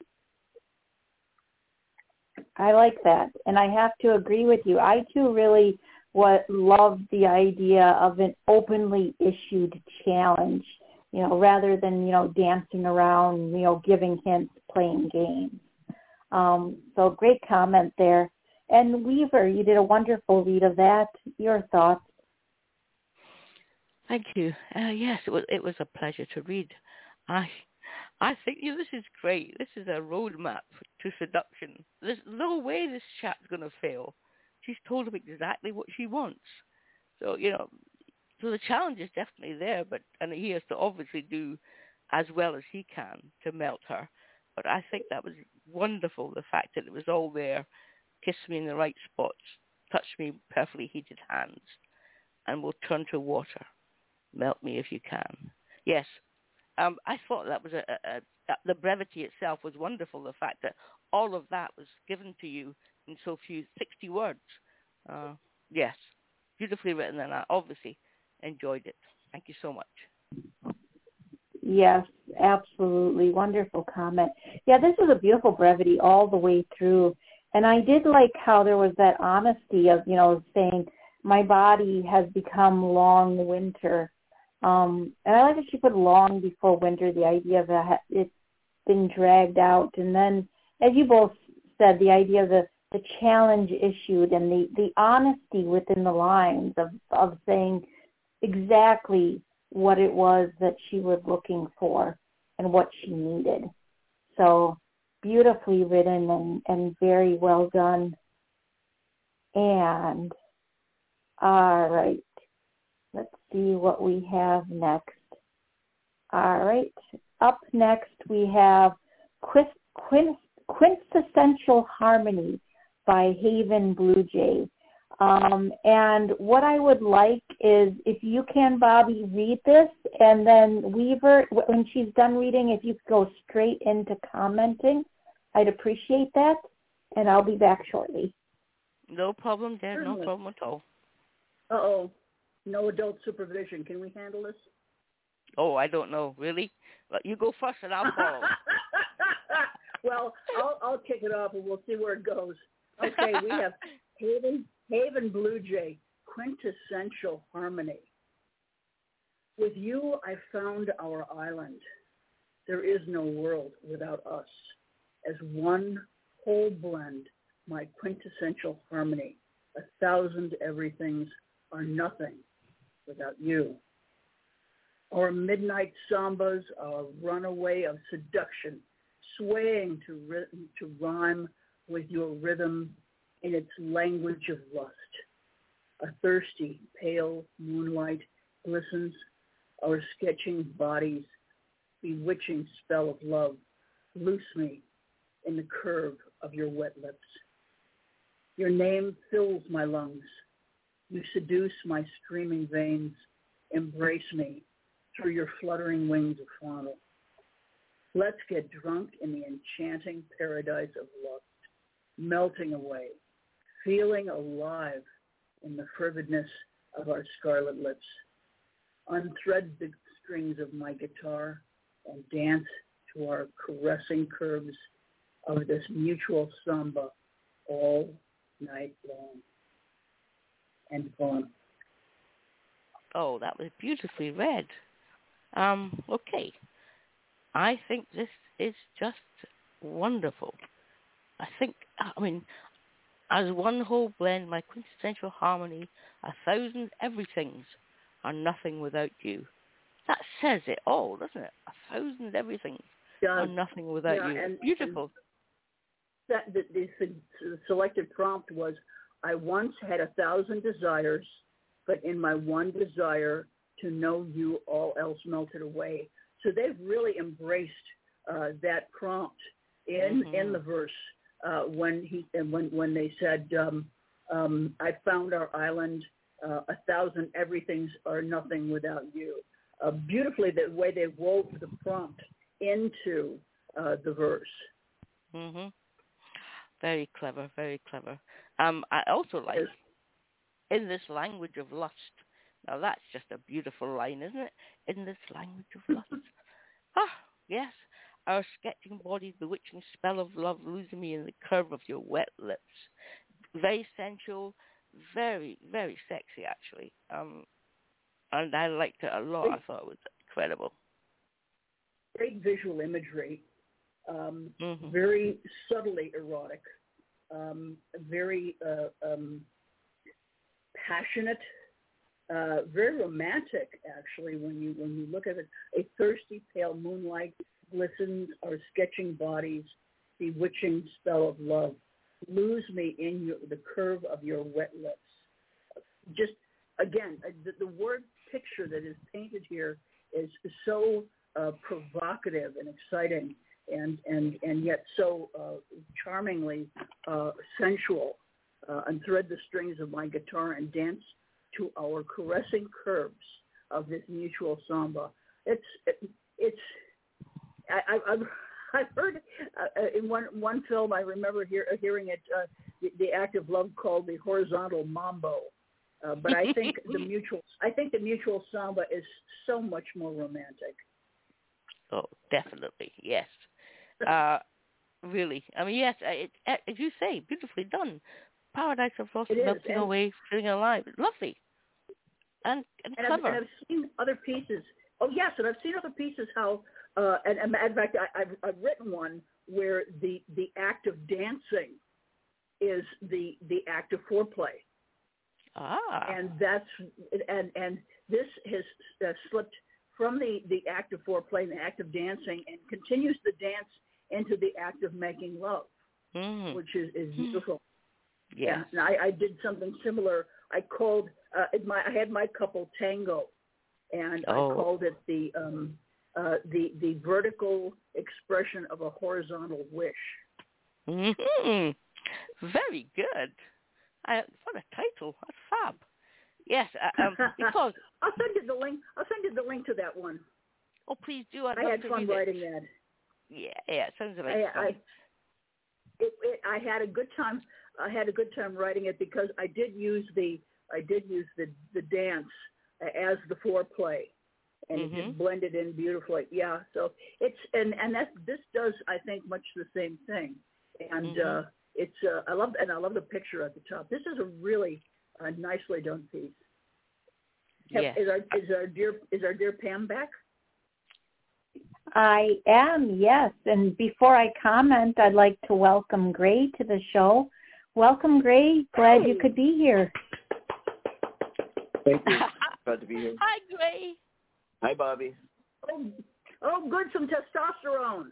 I like that, and I have to agree with you. I too really loved the idea of an openly issued challenge. Rather than, dancing around, giving hints, playing games. So great comment there. And Weaver, you did a wonderful read of that. Your thoughts? Thank you. Yes, it was a pleasure to read. I think this is great. This is a roadmap to seduction. There's no way this chap's going to fail. She's told him exactly what she wants. So, So the challenge is definitely there, and he has to obviously do as well as he can to melt her. But I think that was wonderful, the fact that it was all there, kiss me in the right spots, touch me perfectly heated hands, and we'll turn to water. Melt me if you can. Yes, I thought that was the brevity itself was wonderful, the fact that all of that was given to you in so few, 60 words. Yes, beautifully written, and I obviously enjoyed it. Thank you so much. Yes, absolutely. Wonderful comment. Yeah, this was a beautiful brevity all the way through. And I did like how there was that honesty of, saying, my body has become long winter. And I like that she put long before winter, the idea that it's been dragged out. And then, as you both said, the idea of the challenge issued and the honesty within the lines of saying exactly what it was that she was looking for and what she needed. So beautifully written and very well done. And all right, let's see what we have next. All right, up next we have Quintessential Harmony by Haven Bluejay. And what I would like is, if you can, Bobby, read this, and then Weaver, when she's done reading, if you could go straight into commenting, I'd appreciate that, and I'll be back shortly. No problem, Dad. No problem at all. Uh-oh. No adult supervision. Can we handle this? Oh, I don't know. Really? Well, you go first, and I'll follow. Well, I'll kick it off, and we'll see where it goes. Okay, we have Haven Bluejay, Quintessential Harmony. With you, I found our island. There is no world without us. As one whole blend, my quintessential harmony. 1,000 everythings are nothing without you. Our midnight sambas, our runaway of seduction, swaying to rhyme with your rhythm in its language of lust. A thirsty, pale moonlight glistens our sketching bodies, bewitching spell of love. Loose me in the curve of your wet lips. Your name fills my lungs. You seduce my streaming veins. Embrace me through your fluttering wings of fondle. Let's get drunk in the enchanting paradise of lust, melting away, feeling alive in the fervidness of our scarlet lips. Unthread the strings of my guitar and dance to our caressing curves of this mutual samba all night long. And poem. Oh, that was beautifully read. Okay. I think this is just wonderful. As one whole blend, my quintessential harmony, 1,000 everythings are nothing without you. That says it all, doesn't it? 1,000 everythings are nothing without you. And, beautiful. And the selected prompt was, I once had 1,000 desires, but in my one desire to know you, all else melted away. So they've really embraced that prompt in the verse when they said, I found our island, 1,000 everythings are nothing without you. Beautifully, the way they wove the prompt into the verse. Mm-hmm. Very clever, very clever. I also like, in this language of lust. Now that's just a beautiful line, isn't it? In this language of lust. Yes. Our sketching bodies, bewitching spell of love, losing me in the curve of your wet lips. Very sensual, very, very sexy, actually. And I liked it a lot. I thought it was incredible. Great visual imagery. Very subtly erotic. Very passionate. Very romantic, actually, when you look at it. A thirsty, pale moonlight glistens our sketching bodies, bewitching spell of love. Lose me in the curve of your wet lips. Just, again, the word picture that is painted here is so provocative and exciting, and yet so charmingly sensual. And thread the strings of my guitar and dance to our caressing curves of this mutual samba. I've heard in one film, I remember hearing it, the act of love called the horizontal mambo. But I think the mutual samba is so much more romantic. Oh, definitely, yes. Really, I mean, yes. As you say, beautifully done. Paradise of Lost, melting away, feeling alive. Lovely, and clever. And I've seen other pieces. Oh yes, and I've seen other pieces how. And in fact, I've written one where the act of dancing is the act of foreplay. And that's and this has slipped from the act of foreplay and the act of dancing and continues the dance into the act of making love, which is beautiful. Yeah. And I did something similar. I called I had my couple tango, and I called it the vertical expression of a horizontal wish. Mm-hmm. Very good. What a title! That's fab. Yes, because I'll send you the link. I'll send you the link to that one. Oh, please do. I had fun writing that. Yeah, it sounds like fun. I had a good time. I had a good time writing it because I did use the dance as the foreplay, and it just blended in beautifully. Yeah, so it's and this does, I think, much the same thing, and it's I love the picture at the top. This is a really nicely done piece. Yes. Is our dear Pam back? I am, yes. And before I comment, I'd like to welcome Gray to the show. Welcome, Gray. Glad you could be here. Thank you. Glad to be here. Hi, Gray. Hi, Bobby. Oh, good. Some testosterone.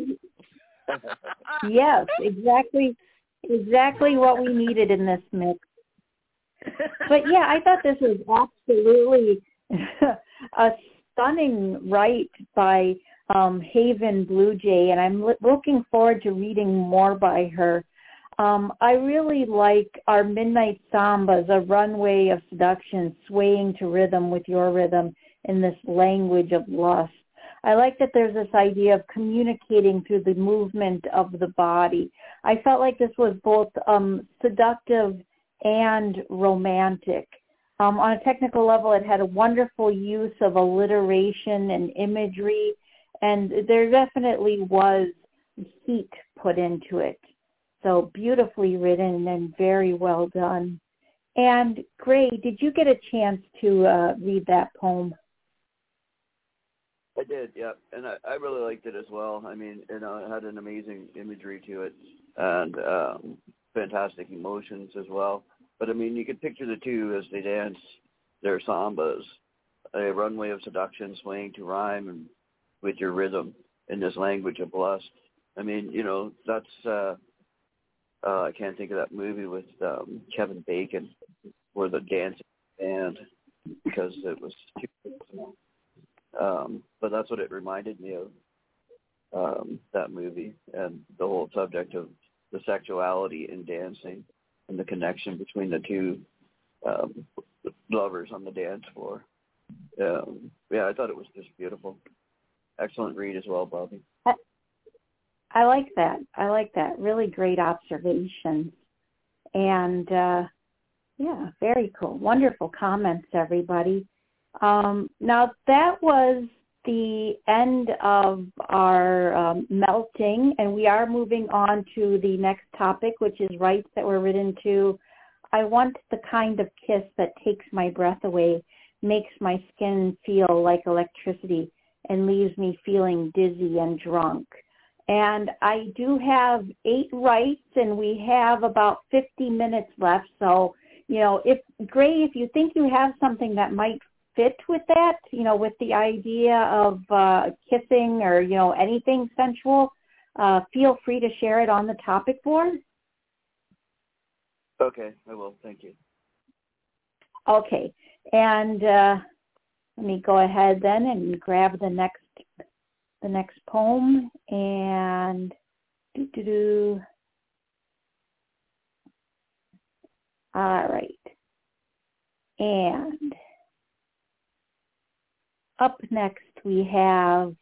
Yes, exactly what we needed in this mix. But yeah, I thought this was absolutely a stunning write by Haven Bluejay, and I'm looking forward to reading more by her. I really like our Midnight Sambas, a runway of seduction, swaying to rhythm with your rhythm in this language of lust. I like that there's this idea of communicating through the movement of the body. I felt like this was both seductive and romantic. On a technical level, it had a wonderful use of alliteration and imagery, and there definitely was heat put into it. So beautifully written and very well done. And Gray, did you get a chance to read that poem? I did, yeah, and I really liked it as well. I mean, it had an amazing imagery to it and fantastic emotions as well. But I mean, you could picture the two as they dance their sambas, a runway of seduction swaying to rhyme and with your rhythm in this language of lust. I mean, that's I can't think of that movie with Kevin Bacon where the dancing band, because it was too but that's what it reminded me of, that movie, and the whole subject of the sexuality in dancing and the connection between the two lovers on the dance floor. Yeah, I thought it was just beautiful. Excellent read as well, Bobby. I like that. Really great observations. And, yeah, very cool. Wonderful comments, everybody. Now, that was the end of our melting, and we are moving on to the next topic, which is rights that were written to. I want the kind of kiss that takes my breath away, makes my skin feel like electricity, and leaves me feeling dizzy and drunk. And I do have 8 rights, and we have about 50 minutes left. So, if you think you have something that might fit with that, with the idea of kissing or, anything sensual, feel free to share it on the topic board. Okay, I will. Thank you. Okay. And let me go ahead then and grab the next poem and All right. And up next we have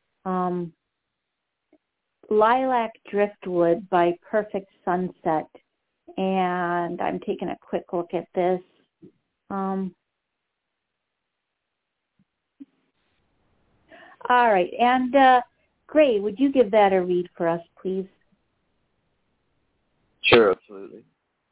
Lilac Driftwood by Perfect Sunset. And I'm taking a quick look at this. All right. And Gray, would you give that a read for us, please? Sure, absolutely.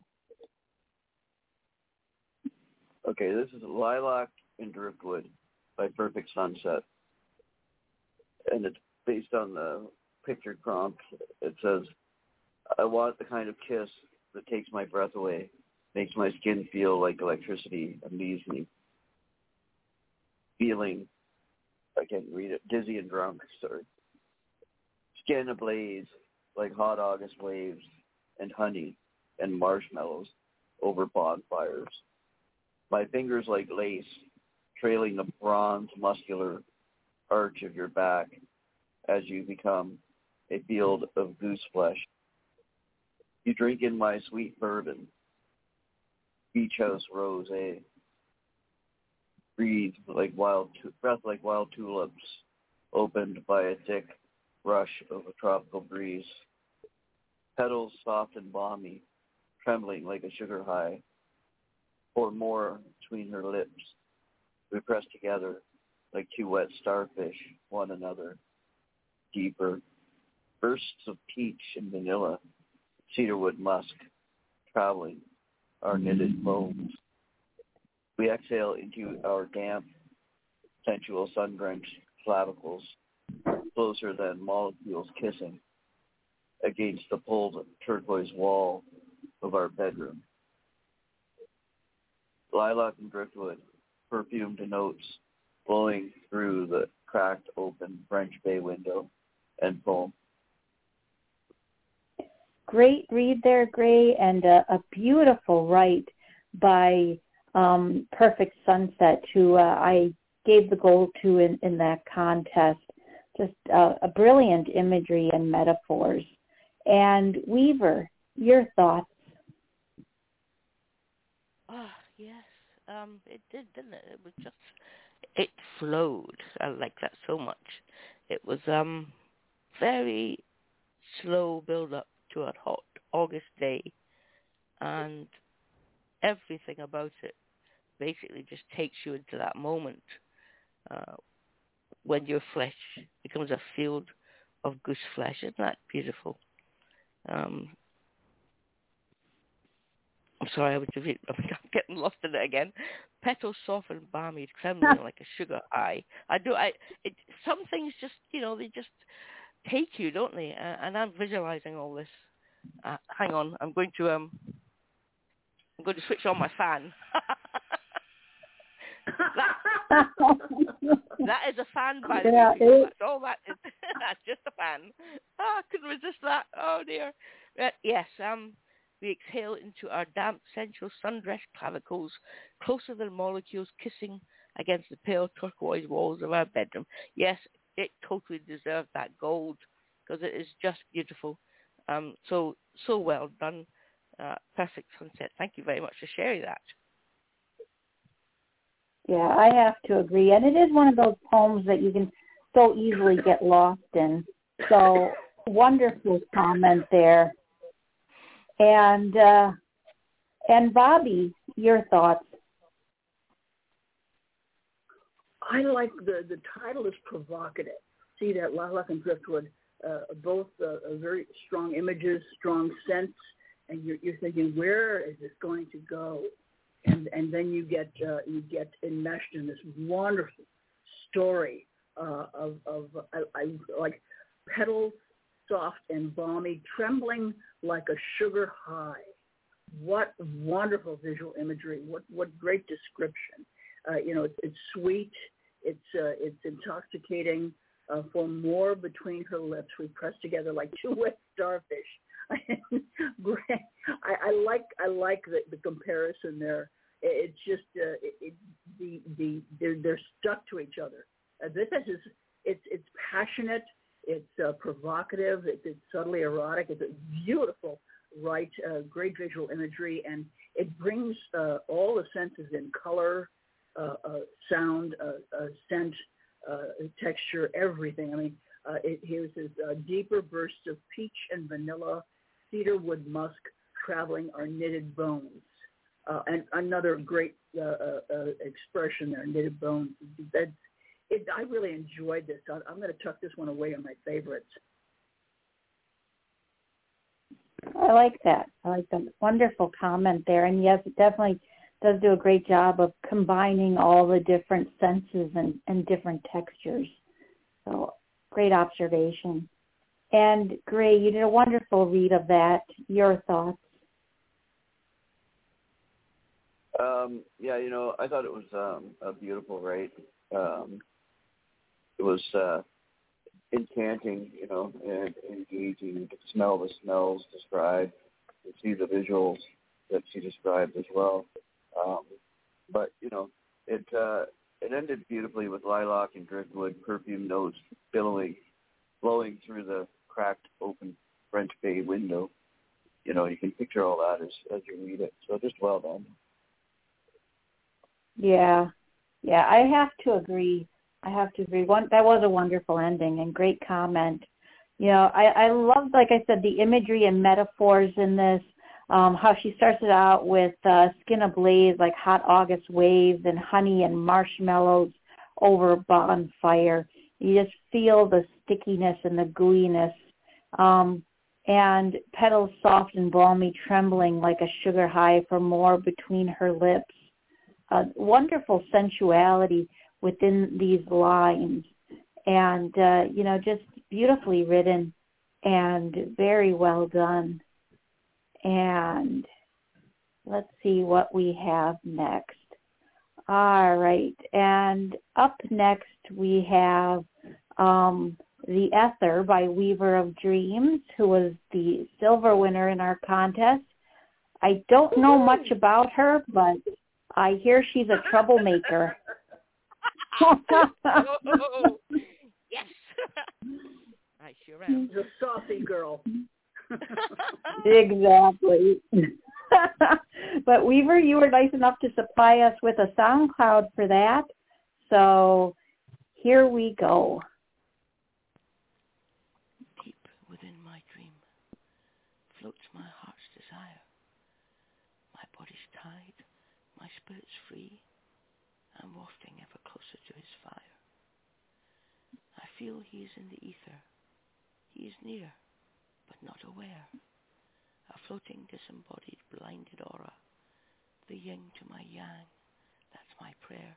Okay, this is Lilac and Driftwood by Perfect Sunset. And it's based on the pictured prompt. It says, I want the kind of kiss that takes my breath away, makes my skin feel like electricity, and leaves me feeling, I can't read it, dizzy and drunk, sorry. Skin ablaze like hot August waves and honey and marshmallows over bonfires. My fingers like lace, trailing the bronze muscular arch of your back as you become a field of goose flesh. You drink in my sweet bourbon, beach house rosé. Breathe like breath like wild tulips, opened by a thick rush of a tropical breeze. Petals soft and balmy, trembling like a sugar high. Pour more between her lips. We press together like two wet starfish, one another. Deeper. Bursts of peach and vanilla, cedarwood musk, traveling our knitted bones. We exhale into our damp, sensual sun-drenched clavicles, closer than molecules kissing, against the pulled turquoise wall of our bedroom. Lilac and driftwood, perfumed notes blowing through the cracked open French bay window, and poem. Great read there, Gray, and a beautiful write by Perfect Sunset, who I gave the gold to in that contest. Just a brilliant imagery and metaphors. And Weaver, your thoughts? Oh, yes. It did, didn't it? It was just, it flowed. I like that so much. It was very slow build-up to a hot August day, and everything about it basically just takes you into that moment when your flesh becomes a field of goose flesh. Isn't that beautiful? I'm sorry, I'm getting lost in it again. Petals soft and balmy, trembling like a sugar high. Some things just, they just take you, don't they? And I'm visualizing all this. Hang on, I'm going to switch on my fan. that is a fan, by the way. That's all that is. That's just a fan. I couldn't resist that. Oh dear. Yes. We exhale into our damp, sensual, sun-dressed clavicles, closer than molecules kissing against the pale turquoise walls of our bedroom. Yes, it totally deserved that gold because it is just beautiful. So well done. Perfect Sunset. Thank you very much for sharing that. Yeah, I have to agree. And it is one of those poems that you can so easily get lost in. So wonderful comment there. And Bobby, your thoughts? I like the title is provocative. See that Lilac and Driftwood, both very strong images, strong sense, and you're thinking, where is this going to go? And then you get enmeshed in this wonderful story of I like petals soft and balmy, trembling like a sugar high. What wonderful visual imagery! What great description! It's sweet. It's intoxicating. For more between her lips, we press together like two wet starfish. I like the comparison there. It's just they're stuck to each other. This is it's passionate, it's provocative, it's subtly erotic. It's a beautiful, great visual imagery, and it brings all the senses in: color, sound, scent, texture, everything. I mean, here's this deeper bursts of peach and vanilla, cedarwood musk traveling our knitted bones. And another great expression there, knitted bones. I really enjoyed this. I'm going to tuck this one away on my favorites. I like that. Wonderful comment there. And yes, it definitely does do a great job of combining all the different senses and different textures. So great observation. And Gray, you did a wonderful read of that. Your thoughts? Yeah, I thought it was a beautiful write. It was enchanting, and engaging. You could smell the smells described, and see the visuals that she described as well. But it ended beautifully with lilac and driftwood perfume notes blowing through the cracked open French bay window. You can picture all that as you read it. So just well done. Yeah, I have to agree. That was a wonderful ending and great comment. I love, like I said, the imagery and metaphors in this. How she starts it out with skin ablaze like hot August waves and honey and marshmallows over a bonfire. You just feel the stickiness and the gooiness. And petals soft and balmy, trembling like a sugar high for more between her lips. Wonderful sensuality within these lines, and just beautifully written and very well done. And let's see what we have next. All right, and up next we have The Ether by Weaver of Dreams, who was the silver winner in our contest. I don't know much about her, but I hear she's a troublemaker. Yes. I sure am. She's a saucy girl. Exactly. But Weaver, you were nice enough to supply us with a SoundCloud for that. So here we go. Deep within my dream floats my heart's desire. My body's tied, my spirit's free. I'm wafting ever closer to his fire. I feel he is in the ether. He is near, but not aware. A floating, disembodied, blinded aura. The yin to my yang, that's my prayer.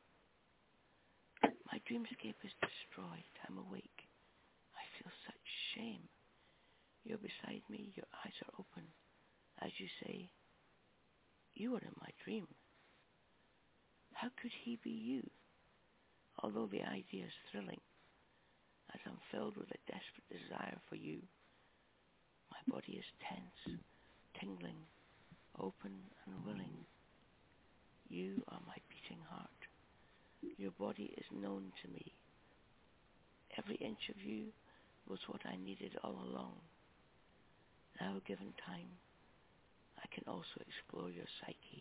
My dreamscape is destroyed. I'm awake. I feel such shame. You're beside me, your eyes are open. As you say, you were in my dream. How could he be you? Although the idea is thrilling, as I'm filled with a desperate desire for you, my body is tense, tingling, open and willing. You are my beating heart. Your body is known to me. Every inch of you was what I needed all along. Now, given time, I can also explore your psyche.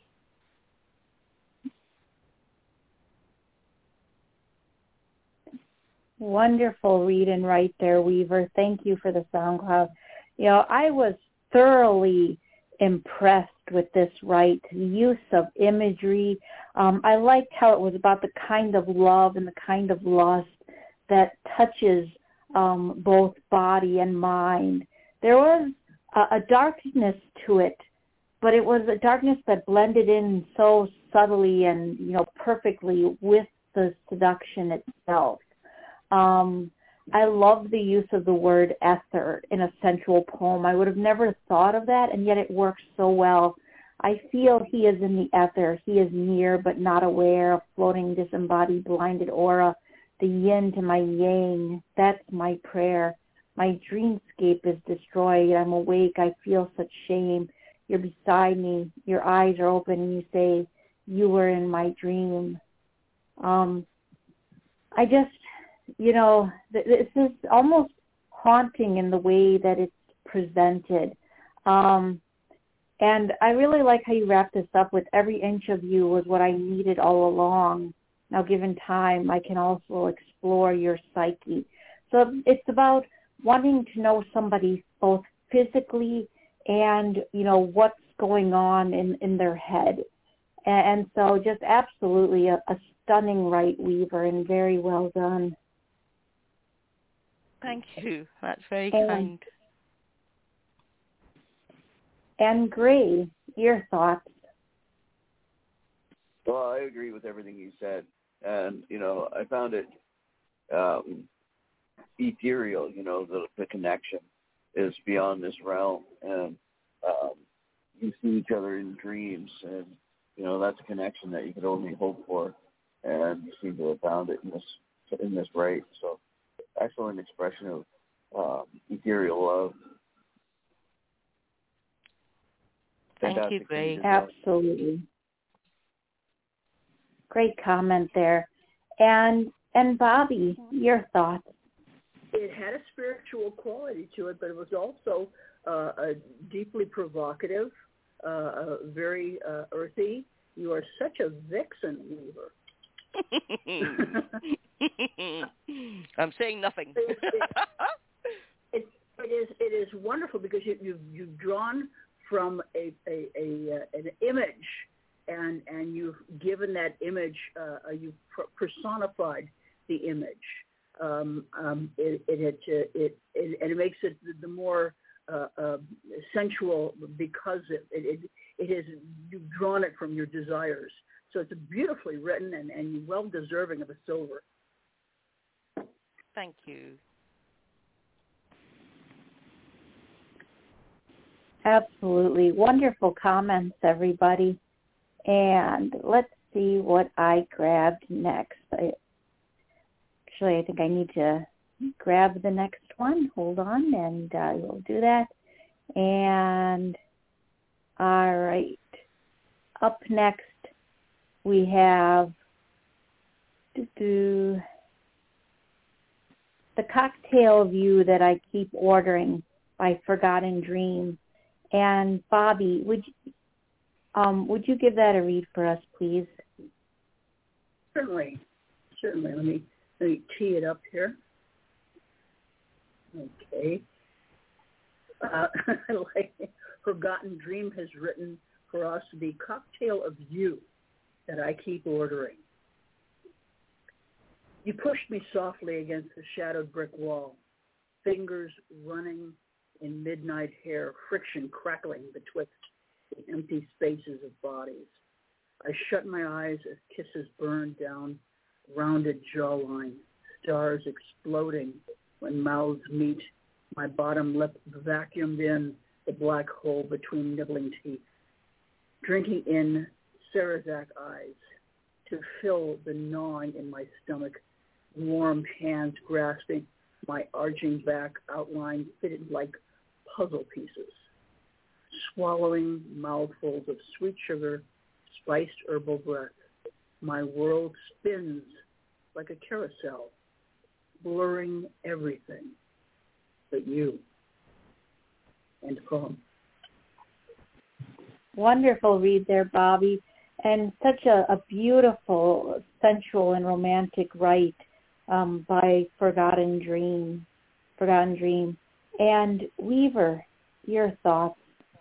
Wonderful read and write there, Weaver. Thank you for the SoundCloud. I was thoroughly impressed with this write, the use of imagery. I liked how it was about the kind of love and the kind of lust that touches both body and mind. There was a darkness to it, but it was a darkness that blended in so subtly and perfectly with the seduction itself. I love the use of the word ether in a sensual poem. I would have never thought of that, and yet it works so well. I feel he is in the ether. He is near but not aware, a floating, disembodied, blinded aura, the yin to my yang. That's my prayer. My dreamscape is destroyed. I'm awake. I feel such shame. You're beside me. Your eyes are open, and you say, you were in my dream. I just, this is almost haunting in the way that it's presented. And I really like how you wrap this up with every inch of you was what I needed all along. Now, given time, I can also explore your psyche. So it's about wanting to know somebody both physically and, what's going on in their head. And so just absolutely a stunning right, Weaver, and very well done. Thank you. That's very kind. And Gray, your thoughts? Well, I agree with everything you said. And, I found it ethereal, the connection is beyond this realm. And you see each other in dreams. And, that's a connection that you could only hope for. And you seem to have found it in this right. So excellent expression of ethereal love. Thank you, Gray. Absolutely. Great comment there. And Bobby, your thoughts? It had a spiritual quality to it, but it was also deeply provocative, very earthy. You are such a vixen, Weaver. I'm saying nothing. It is wonderful because you've drawn from an image, and you've given that image, you've personified the image. It makes it the more sensual because it is, you've drawn it from your desires. So it's beautifully written and well deserving of a silver. Thank you. Absolutely. Wonderful comments, everybody. And let's see what I grabbed next. I think I need to grab the next one. Hold on, and we'll do that. And all right. Up next, we have The Cocktail View That I Keep Ordering by Forgotten Dream. And Bobby, would you give that a read for us, please? Certainly. Let me tee it up here. Okay. Forgotten Dream has written for us The Cocktail of You That I Keep Ordering. You pushed me softly against the shadowed brick wall, fingers running in midnight hair, friction crackling betwixt the empty spaces of bodies. I shut my eyes as kisses burned down rounded jawline, stars exploding when mouths meet, my bottom lip vacuumed in the black hole between nibbling teeth, drinking in Sarah's eyes to fill the gnawing in my stomach, warm hands grasping my arching back outline fitted like puzzle pieces, swallowing mouthfuls of sweet sugar, spiced herbal breath. My world spins like a carousel, blurring everything but you. End poem. Wonderful read there, Bobby. And such a beautiful, sensual, and romantic write by Forgotten Dream. And Weaver, your thoughts?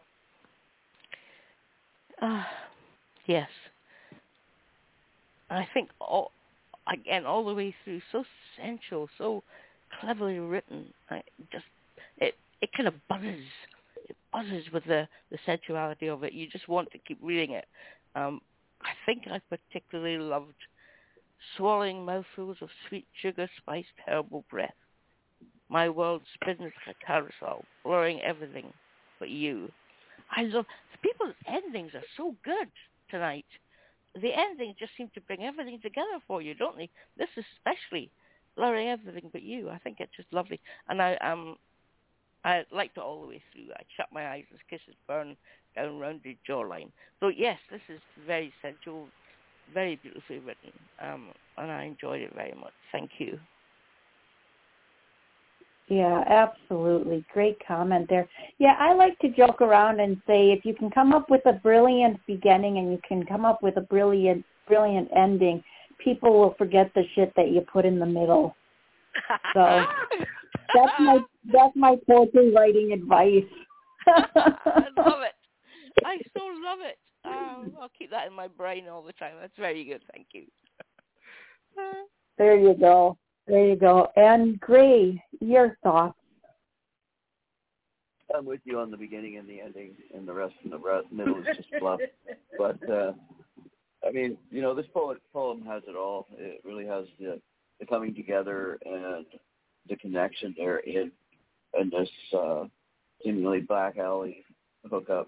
Yes. I think all the way through, so sensual, so cleverly written. It kind of buzzes. It buzzes with the sensuality of it. You just want to keep reading it. I think I particularly loved swallowing mouthfuls of sweet sugar spiced herbal breath. My world spins like a carousel, blurring everything but you. I love people's endings are so good tonight. The endings just seem to bring everything together for you, don't they? This especially, blurring everything but you. I think it's just lovely, and I liked it all the way through. I shut my eyes as kisses burn down rounded jawline. So yes, this is very sensual, very beautifully written, and I enjoyed it very much. Thank you. Yeah, absolutely. Great comment there. Yeah, I like to joke around and say if you can come up with a brilliant beginning and you can come up with a brilliant ending, people will forget the shit that you put in the middle. So that's my poetry writing advice. I love it. I so love it. I'll keep that in my brain all the time. That's very good. Thank you. There you go. There you go. And Gray, your thoughts? I'm with you on the beginning and the ending, and the rest in the middle is just fluff. But, I mean, you know, this poem has it all. It really has the coming together and the connection there in this seemingly back alley hookup.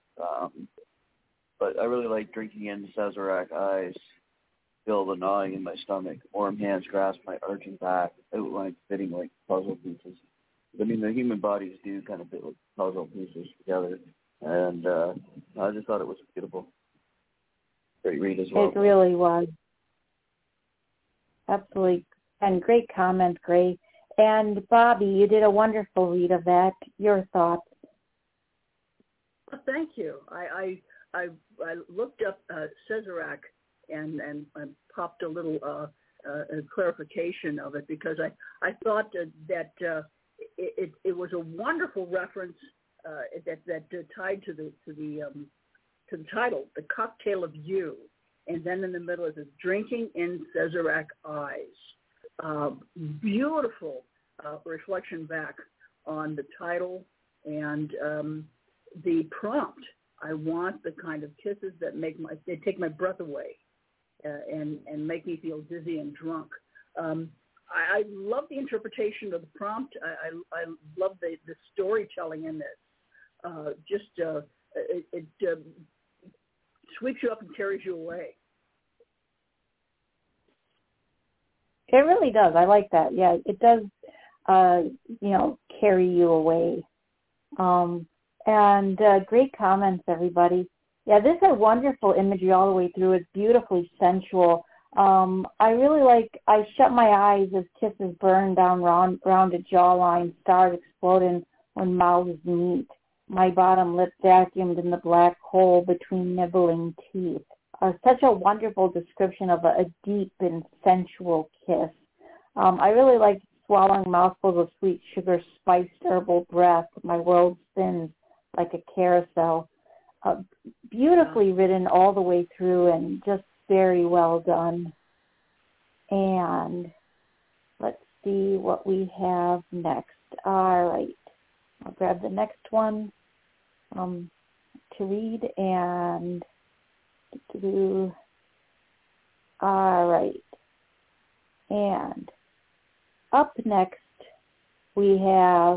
But I really like drinking in Sazerac eyes, feel the gnawing in my stomach, warm hands grasp my arching back, outline fitting like puzzle pieces. I mean, the human bodies do kind of fit like puzzle pieces together, and I just thought it was beautiful. Great read as well. It really was. Absolutely. And great comment, Gray. And Bobby, you did a wonderful read of that. Your thoughts? Well, thank you. I looked up Sazerac and popped a little clarification of it because I thought that it was a wonderful reference that tied to the title, The Cocktail of You, and then in the middle it says Drinking in Sazerac Eyes. Beautiful reflection back on the title and the prompt. I want the kind of kisses that they take my breath away and make me feel dizzy and drunk. I love the interpretation of the prompt. I love the storytelling in this. It sweeps you up and carries you away. It really does. I like that. Yeah, it does, carry you away. And great comments, everybody. Yeah, this had wonderful imagery all the way through. It's beautifully sensual. I really like, I shut my eyes as kisses burn down rounded jawline, stars exploding when mouths meet. My bottom lip vacuumed in the black hole between nibbling teeth. Such a wonderful description of a deep and sensual kiss. I really like swallowing mouthfuls of sweet sugar spiced herbal breath. My world spins like a carousel. Beautifully written all the way through and just very well done. And let's see what we have next. All right. I'll grab the next one to read and do. All right. And up next we have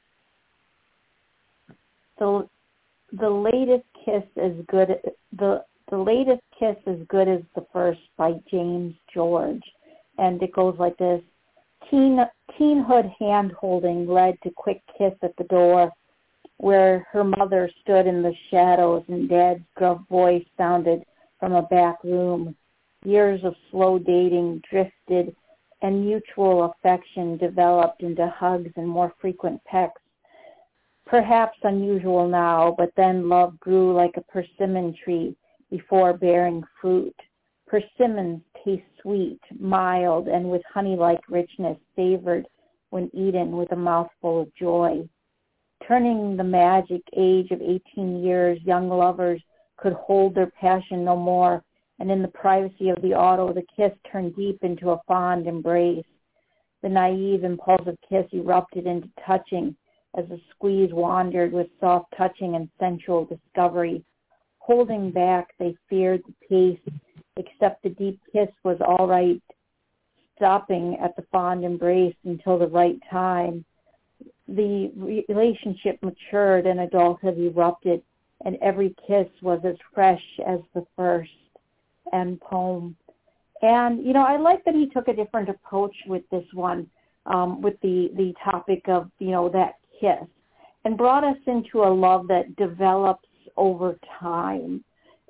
the latest kiss is good. The latest kiss is good as the first by James George, and it goes like this: teenhood hand holding led to quick kiss at the door, where her mother stood in the shadows, and Dad's gruff voice sounded from a back room. Years of slow dating drifted, and mutual affection developed into hugs and more frequent pecks. Perhaps unusual now, but then love grew like a persimmon tree before bearing fruit. Persimmons taste sweet, mild, and with honey-like richness, savored when eaten with a mouthful of joy. Turning the magic age of 18 years, young lovers could hold their passion no more, and in the privacy of the auto, the kiss turned deep into a fond embrace. The naive, impulsive kiss erupted into touching, as the squeeze wandered with soft touching and sensual discovery. Holding back, they feared the pace, except the deep kiss was all right, stopping at the fond embrace until the right time. The relationship matured and adulthood erupted, and every kiss was as fresh as the first. End poem. And, I like that he took a different approach with this one, with the topic of, that kiss, and brought us into a love that develops over time.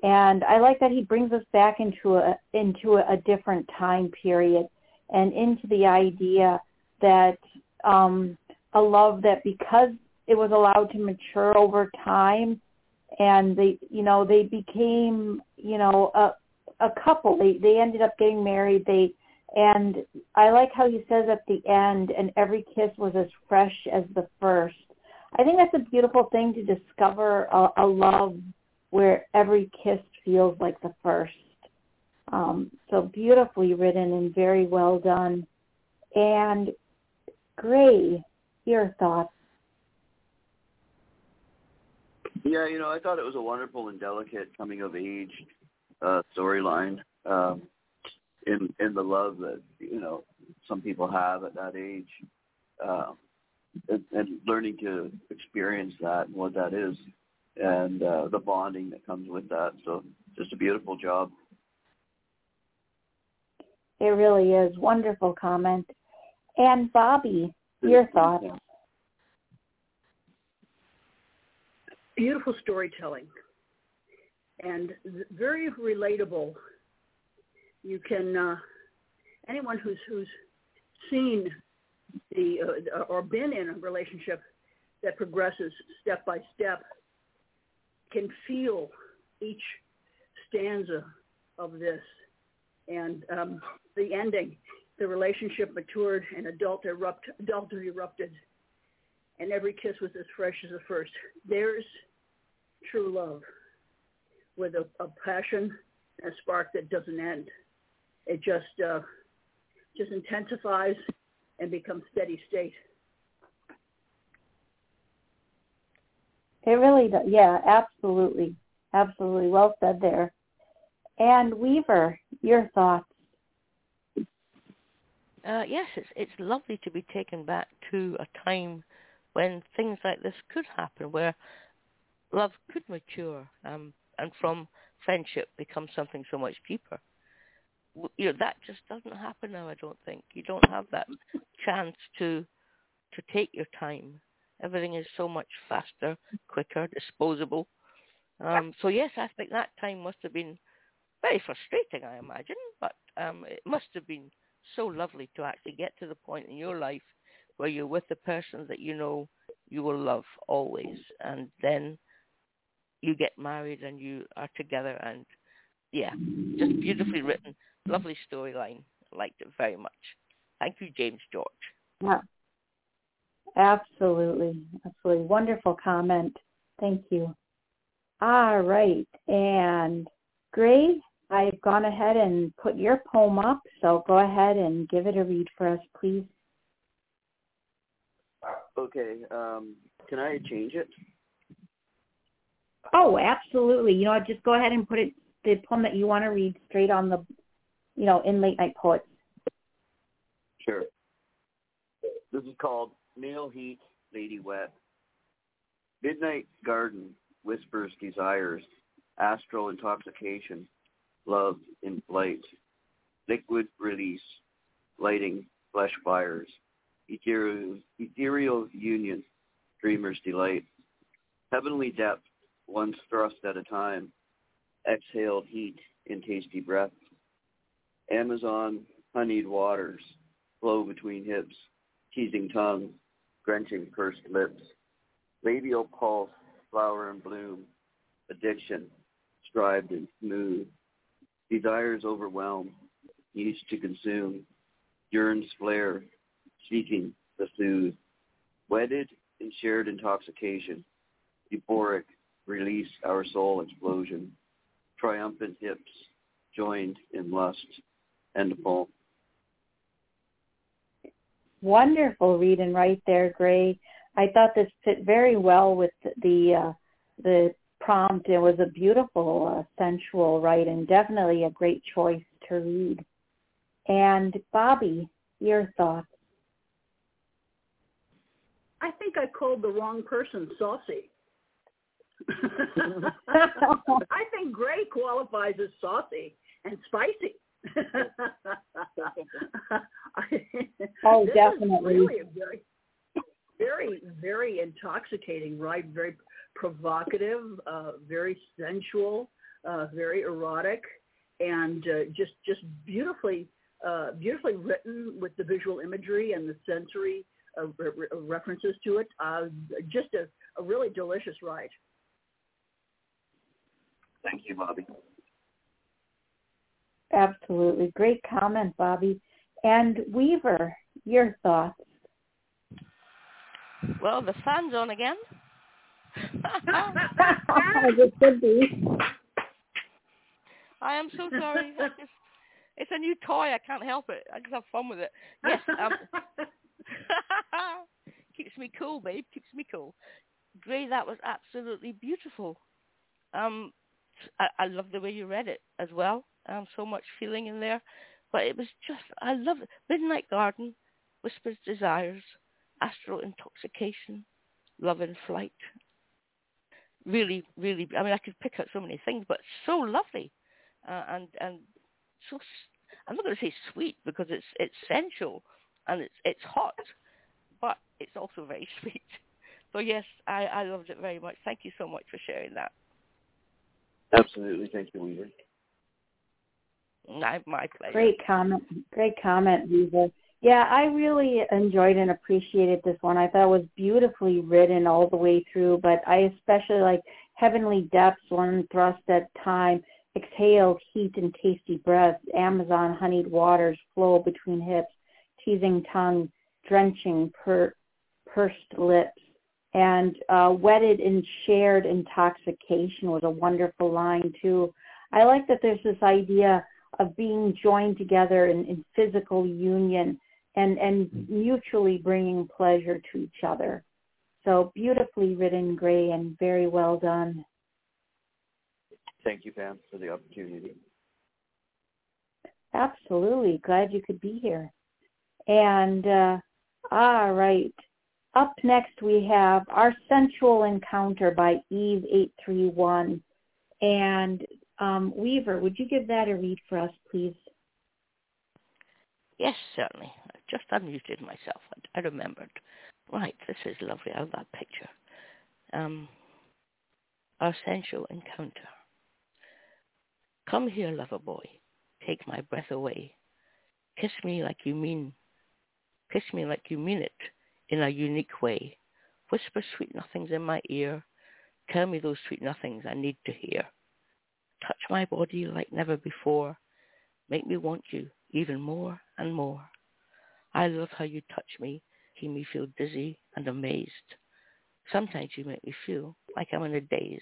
And I like that he brings us back into a different time period and into the idea that a love that, because it was allowed to mature over time, and they became, a couple. They ended up getting married. And I like how he says at the end, and every kiss was as fresh as the first. I think that's a beautiful thing to discover, a love where every kiss feels like the first. So beautifully written and very well done. And Gray, your thoughts? Yeah, I thought it was a wonderful and delicate coming of age storyline in the love that some people have at that age, and learning to experience that and what that is, and the bonding that comes with that. So just a beautiful job. It really is. Wonderful comment. And Bobby, your thoughts? Beautiful storytelling and very relatable. You can anyone who's seen or been in a relationship that progresses step by step can feel each stanza of this. And the ending, the relationship matured and adulthood erupted, and every kiss was as fresh as the first. There's true love with a passion and a spark that doesn't end. It just intensifies and becomes steady state. It really does. Yeah, absolutely. Absolutely. Well said there. And Weaver, your thoughts? Yes, it's lovely to be taken back to a time when things like this could happen, where love could mature and from friendship become something so much deeper. That just doesn't happen now, I don't think. You don't have that chance to take your time. Everything is so much faster, quicker, disposable. So yes, I think that time must have been very frustrating, I imagine, but it must have been so lovely to actually get to the point in your life where you're with the person that you know you will love always, and then you get married and you are together, and yeah, just beautifully written, lovely storyline. I liked it very much. Thank you, James George. Yeah, absolutely. Absolutely. Wonderful comment. Thank you. All right. And Gray, I've gone ahead and put your poem up, so go ahead and give it a read for us, please. Okay. Can I change it? Oh, absolutely. Just go ahead and put it, the poem that you want to read, straight on the, in Late Night Poets. Sure. This is called Male Heat, Lady Wet. Midnight garden whispers desires, astral intoxication, love in flight, liquid release, lighting flesh fires, ethereal union, dreamer's delight, heavenly depth, one thrust at a time, exhaled heat in tasty breath, Amazon honeyed waters flow between hips, teasing tongue, drenching pursed lips, labial pulse, flower and bloom, addiction, strived and smooth, desires overwhelm, needs to consume, yearns flare, seeking the soothe, wedded in shared intoxication, euphoric, release our soul explosion, triumphant hips, joined in lust, and a poem. Wonderful reading right there, Gray. I thought this fit very well with the prompt. It was a beautiful, sensual write, and definitely a great choice to read. And Bobby, your thoughts? I think I called the wrong person saucy. I think Gray qualifies as saucy and spicy. Oh, this definitely. Is really a very, very intoxicating, right? Very provocative, very sensual, very erotic, and just beautifully written with the visual imagery and the sensory references to it. Just a really delicious ride. Thank you, Bobby. Absolutely. Great comment, Bobby. And Weaver, your thoughts? Well, the fan's on again. It could be. I am so sorry. It's a new toy. I can't help it. I just have fun with it. Yes. Keeps me cool, babe. Keeps me cool. Gray, that was absolutely beautiful. I love the way you read it as well. So much feeling in there. But it was just, I love it. Midnight Garden, Whispers Desires, Astral Intoxication, Love in Flight. Really, really, I mean, I could pick out so many things, but so lovely. And so, I'm not going to say sweet because it's sensual and it's hot, but it's also very sweet. So yes, I loved it very much. Thank you so much for sharing that. Absolutely. Thank you, Weaver. My pleasure. Great comment, Weaver. Yeah, I really enjoyed and appreciated this one. I thought it was beautifully written all the way through, but I especially like Heavenly Depths, One Thrust at Time, Exhale, Heat and Tasty Breath, Amazon, Honeyed Waters, Flow Between Hips, Teasing Tongue, Drenching, Pursed Lips, and Wedded in Shared Intoxication was a wonderful line, too. I like that there's this idea of being joined together in physical union and mutually bringing pleasure to each other. So beautifully written, Gray, and very well done. Thank you, Pam, for the opportunity. Absolutely. Glad you could be here. And all right. Up next we have Our Sensual Encounter by Eve 831. And Weaver, would you give that a read for us, please? Yes, certainly. I just unmuted myself. I remembered. Right, this is lovely. I love that picture. Our Sensual Encounter. Come here, lover boy. Take my breath away. Kiss me like you mean it in a unique way. Whisper sweet nothings in my ear. Tell me those sweet nothings I need to hear. Touch my body like never before. Make me want you even more and more. I love how you touch me, keep me feel dizzy and amazed. Sometimes you make me feel like I'm in a daze.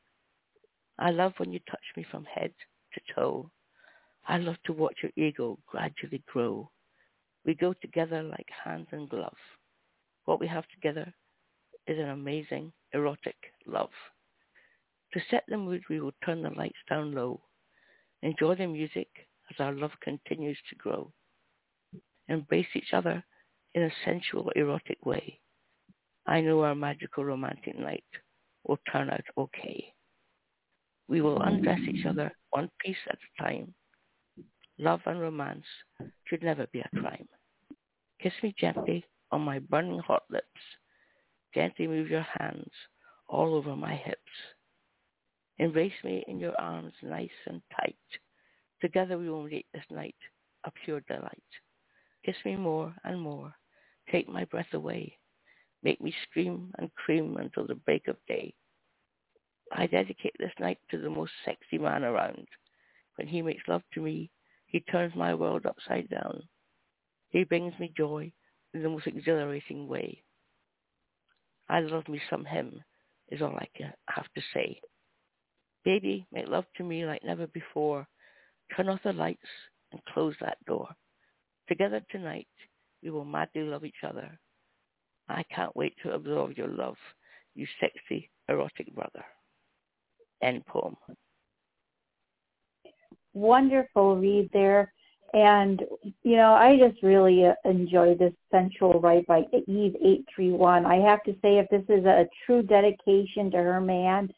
I love when you touch me from head to toe. I love to watch your ego gradually grow. We go together like hand and glove. What we have together is an amazing, erotic love. To set the mood, we will turn the lights down low. Enjoy the music as our love continues to grow. Embrace each other in a sensual, erotic way. I know our magical romantic night will turn out okay. We will undress each other one piece at a time. Love and romance should never be a crime. Kiss me gently on my burning hot lips. Gently move your hands all over my hips. Embrace me in your arms nice and tight. Together we will make this night a pure delight. Kiss me more and more. Take my breath away. Make me scream and cream until the break of day. I dedicate this night to the most sexy man around. When he makes love to me, he turns my world upside down. He brings me joy in the most exhilarating way. I love me some him, is all I have to say. Baby, make love to me like never before. Turn off the lights and close that door. Together tonight, we will madly love each other. I can't wait to absorb your love, you sexy, erotic brother. End poem. Wonderful read there. And, you know, I just really enjoy this sensual right by Eve 831. I have to say, if this is a true dedication to her man,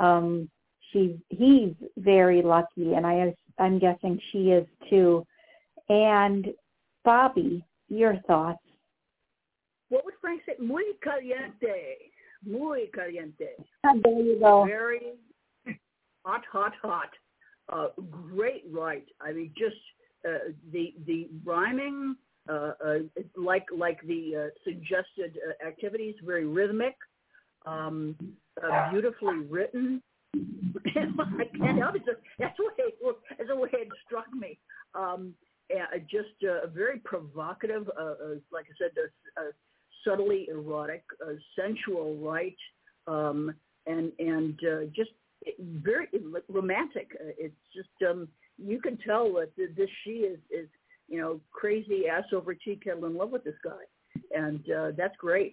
he's very lucky, and I'm guessing she is too. And Bobby, your thoughts? What would Frank say? Muy caliente. Muy caliente. There you go. Very hot. Great write. I mean, just the rhyming, like the suggested activities, very rhythmic, beautifully written. I can't help it. That's the way it struck me. Just very provocative. Like I said, subtly erotic, sensual, right, and just very romantic. It's just you can tell that she is crazy ass over tea kettle in love with this guy, and that's great.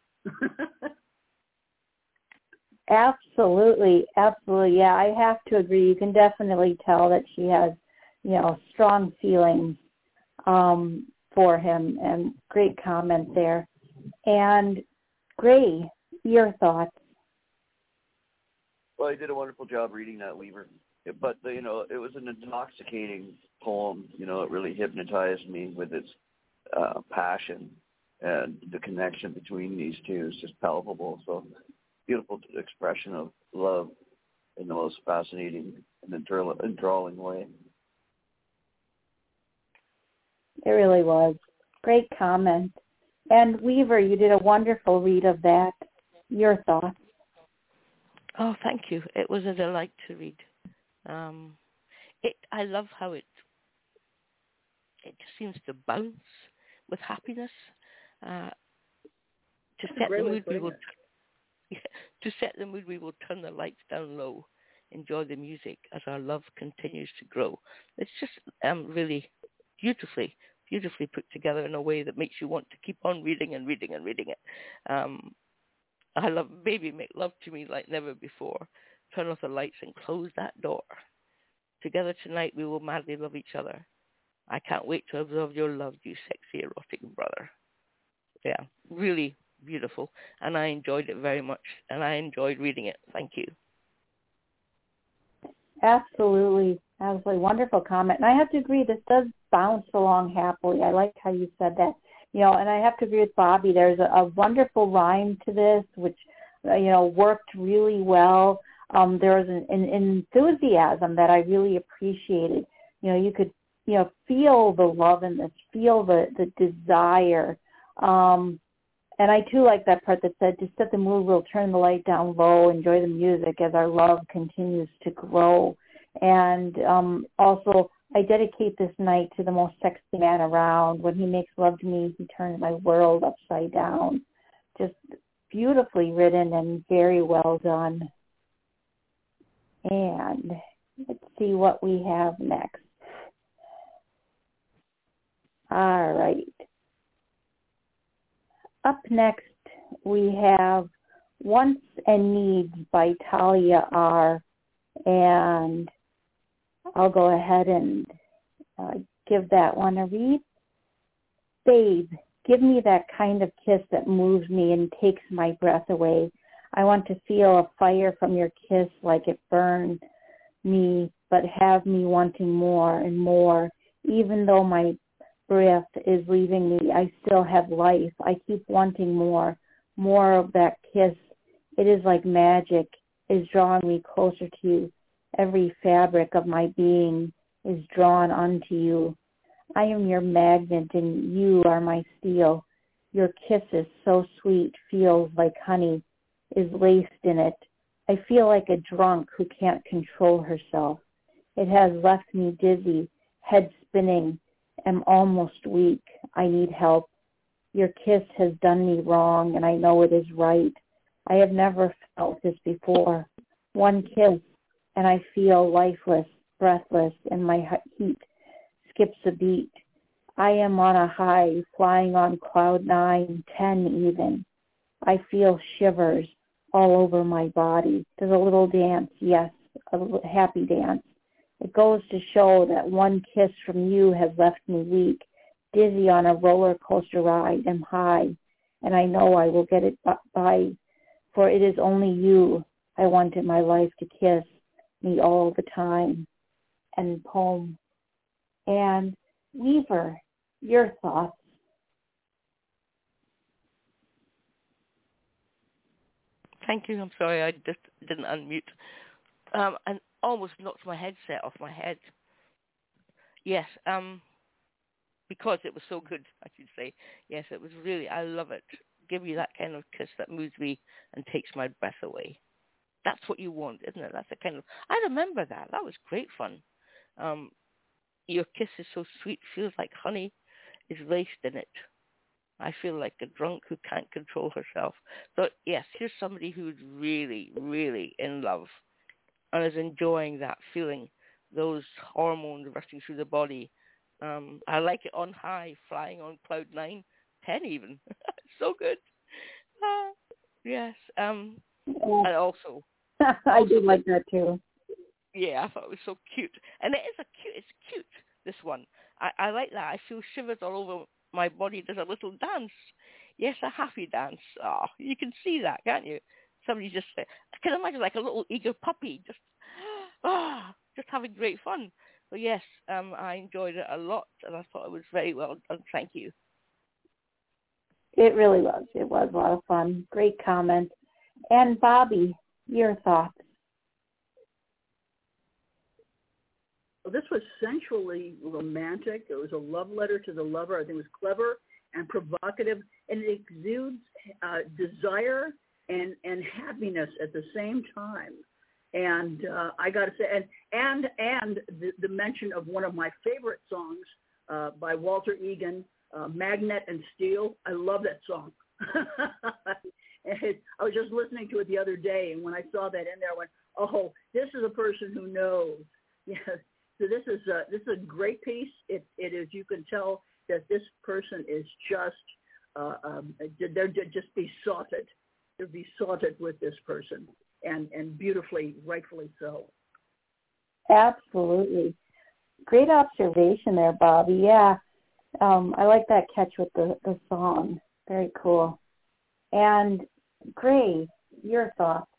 Absolutely. Yeah, I have to agree. You can definitely tell that she has, strong feelings for him, and great comment there. And Gray, your thoughts? Well, he did a wonderful job reading that, Weaver. But it was an intoxicating poem. It really hypnotized me with its passion, and the connection between these two is just palpable. So beautiful expression of love in the most fascinating and enthralling way. It really was. Great comment. And Weaver, you did a wonderful read of that. Your thoughts? Oh, thank you. It was a delight to read. I love how it just seems to bounce with happiness. To set the mood, we will turn the lights down low, enjoy the music as our love continues to grow. It's just really beautifully put together in a way that makes you want to keep on reading it. I love baby, make love to me like never before. Turn off the lights and close that door. Together tonight we will madly love each other. I can't wait to observe your love, you sexy erotic brother. Yeah, really beautiful, and I enjoyed it very much, and I enjoyed reading it. Thank you. Absolutely wonderful comment. And I have to agree, this does bounce along happily. I like how you said that. And I have to agree with Bobby. There's a wonderful rhyme to this, which, worked really well. There was an enthusiasm that I really appreciated. You could, feel the love in this, feel the desire. And I too like that part that said, to set the mood, we'll turn the light down low, enjoy the music as our love continues to grow. And also, I dedicate this night to the most sexy man around. When he makes love to me, he turns my world upside down. Just beautifully written and very well done. And let's see what we have next. All right. Up next, we have Wants and Needs by Talia R. And I'll go ahead and give that one a read. Babe, give me that kind of kiss that moves me and takes my breath away. I want to feel a fire from your kiss like it burned me, but have me wanting more and more. Even though my breath is leaving me, I still have life. I keep wanting more of that kiss. It is like magic, is drawing me closer to you. Every fabric of my being is drawn onto you. I am your magnet and you are my steel. Your kiss is so sweet, feels like honey, is laced in it. I feel like a drunk who can't control herself. It has left me dizzy, head spinning, am almost weak. I need help. Your kiss has done me wrong, and I know it is right. I have never felt this before. One kiss, and I feel lifeless, breathless, and my heat skips a beat. I am on a high, flying on cloud 9, 10 even. I feel shivers all over my body. There's a little dance, yes, a happy dance. It goes to show that one kiss from you has left me weak, dizzy on a roller coaster ride. I'm high, and I know I will get it by, for it is only you I want in my life to kiss me all the time. And poem. And Weaver, your thoughts? Thank you. I'm sorry, I just didn't unmute. and almost knocked my headset off my head. Yes, because it was so good, I should say. Yes, it was really, I love it. Give you that kind of kiss that moves me and takes my breath away. That's what you want, isn't it? That's the kind of, I remember that. That was great fun. Your kiss is so sweet, feels like honey is laced in it. I feel like a drunk who can't control herself. So yes, here's somebody who's really, really in love and is enjoying that feeling, those hormones rushing through the body. I like it on high, flying on cloud 9, 10 even. So good. Yes. And also, I do like that too. yeah, I thought it was so cute. And it's cute, this one. I like that. I feel shivers all over my body. There's a little dance. Yes, a happy dance. Oh, you can see that, can't you? Somebody just, I can imagine like a little eager puppy just having great fun. So yes, I enjoyed it a lot, and I thought it was very well done. Thank you. It really was. It was a lot of fun. Great comment. And Bobby, your thoughts? Well, this was sensually romantic. It was a love letter to the lover. I think it was clever and provocative, and it exudes desire and happiness at the same time. And I got to say, and the mention of one of my favorite songs by Walter Egan, Magnet and Steel. I love that song. I was just listening to it the other day, and when I saw that in there, I went, "Oh, this is a person who knows." Yes. So this is a great piece. It is. You can tell that this person is just they're just besotted. They're besotted with this person, and beautifully, rightfully so. Absolutely. Great observation there, Bobby. Yeah. I like that catch with the song. Very cool. And Gray, your thoughts?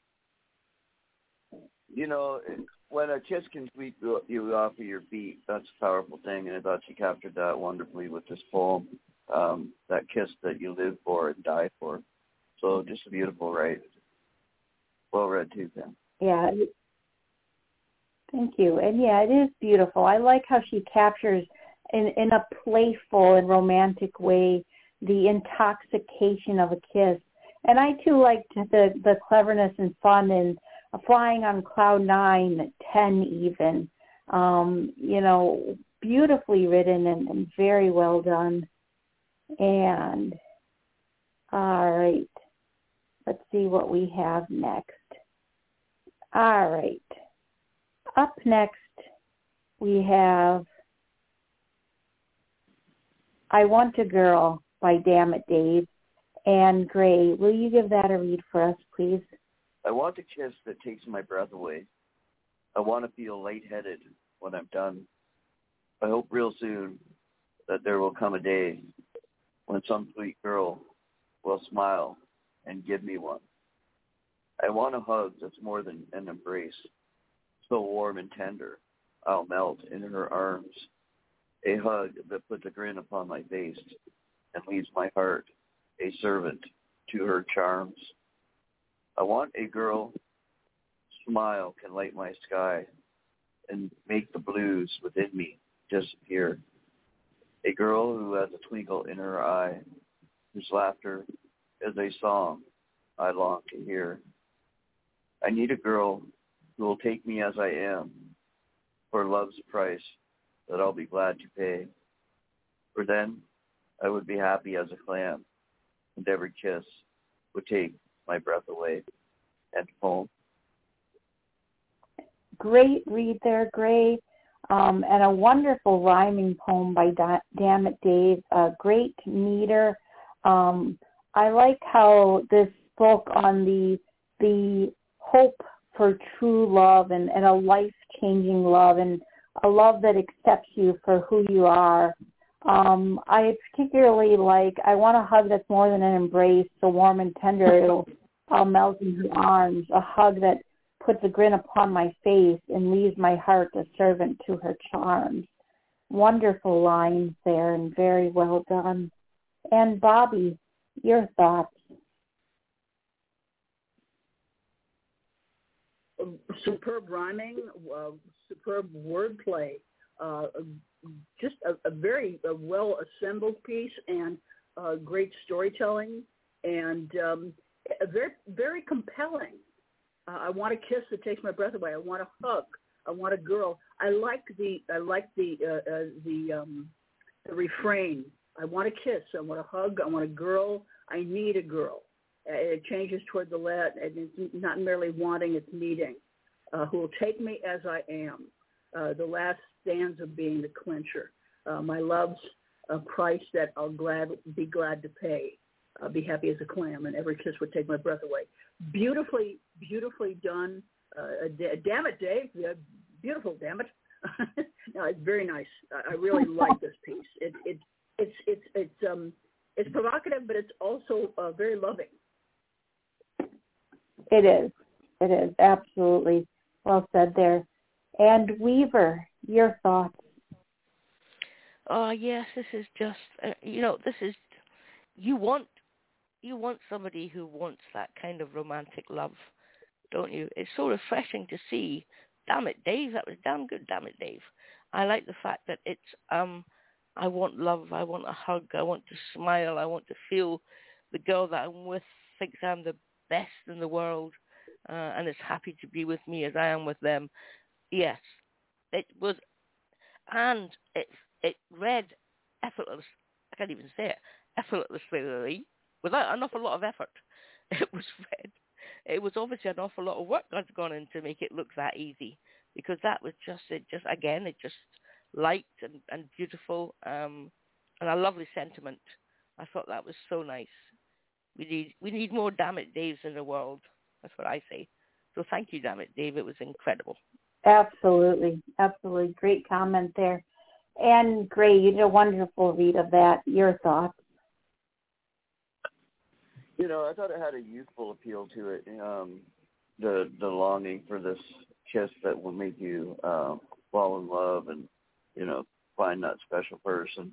You know, when a kiss can sweep you off of your feet, that's a powerful thing, and I thought she captured that wonderfully with this poem, that kiss that you live for and die for. So just a beautiful write. Well read too, Pam. Yeah. Thank you. And yeah, it is beautiful. I like how she captures in a playful and romantic way the intoxication of a kiss. And I too liked the cleverness and fun and flying on cloud 9, 10 even. Beautifully written and very well done. And all right, let's see what we have next. All right. Up next, we have I Want a Girl by Damn It Dave. And Gray, will you give that a read for us, please? I want a kiss that takes my breath away. I want to feel lightheaded when I'm done. I hope real soon that there will come a day when some sweet girl will smile and give me one. I want a hug that's more than an embrace, so warm and tender, I'll melt in her arms. A hug that puts a grin upon my face and leaves my heart a servant to her charms. I want a girl smile can light my sky and make the blues within me disappear. A girl who has a twinkle in her eye, whose laughter is a song I long to hear. I need a girl who will take me as I am for love's price that I'll be glad to pay. For then I would be happy as a clam, and every kiss would take my breath away. End poem. Great read there, Gray. And a wonderful rhyming poem by Damn It Dave. Great meter. I like how this spoke on the hope for true love and a life-changing love and a love that accepts you for who you are. I particularly like, I want a hug that's more than an embrace, so warm and tender, I'll melt in her arms, a hug that puts a grin upon my face and leaves my heart a servant to her charms. Wonderful lines there and very well done. And Bobby, your thoughts? superb rhyming, superb wordplay, just a very well-assembled piece, and great storytelling, and a very, very compelling. I want a kiss that takes my breath away. I want a hug. I want a girl. I like the refrain. I want a kiss. I want a hug. I want a girl. I need a girl. It changes toward the left, and it's not merely wanting, it's needing. Who will take me as I am. The last stanza being the clincher. My love's a price that I'll be glad to pay. I'll be happy as a clam, and every kiss would take my breath away. Beautifully, beautifully done. Damn it, Dave. Beautiful, damn it. No, it's very nice. I really like this piece. It's provocative, but it's also very loving. It is. It is, absolutely. Well said there. And Weaver, your thoughts? Oh, yes, this is just, this is, you want somebody who wants that kind of romantic love, don't you? It's so refreshing to see. Damn it, Dave, that was damn good, damn it, Dave. I like the fact that it's, I want love, I want a hug, I want to smile, I want to feel the girl that I'm with thinks I'm the best in the world, and is happy to be with me as I am with them. Yes, it was, and it read effortless. I can't even say it. Effortlessly, without an awful lot of effort. It was read. It was obviously an awful lot of work that's gone in to make it look that easy, because that was just light and beautiful, and a lovely sentiment. I thought that was so nice. We need more Damn It Daves in the world. That's what I say. So thank you, Damn It Dave. It was incredible. Absolutely. Absolutely. Great comment there. And Gray, you did a wonderful read of that. Your thoughts? I thought it had a youthful appeal to it. The longing for this kiss that will make you fall in love and, find that special person.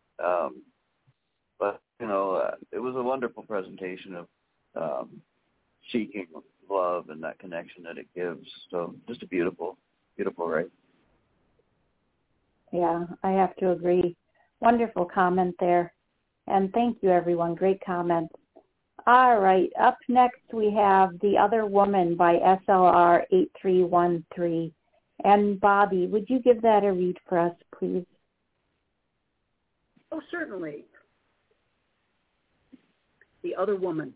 But, it was a wonderful presentation of seeking love and that connection that it gives. So just a beautiful, beautiful write. Yeah, I have to agree. Wonderful comment there. And thank you, everyone. Great comments. All right. Up next, we have The Other Woman by SLR 8313. And Bobby, would you give that a read for us, please? Oh, certainly. The Other Woman.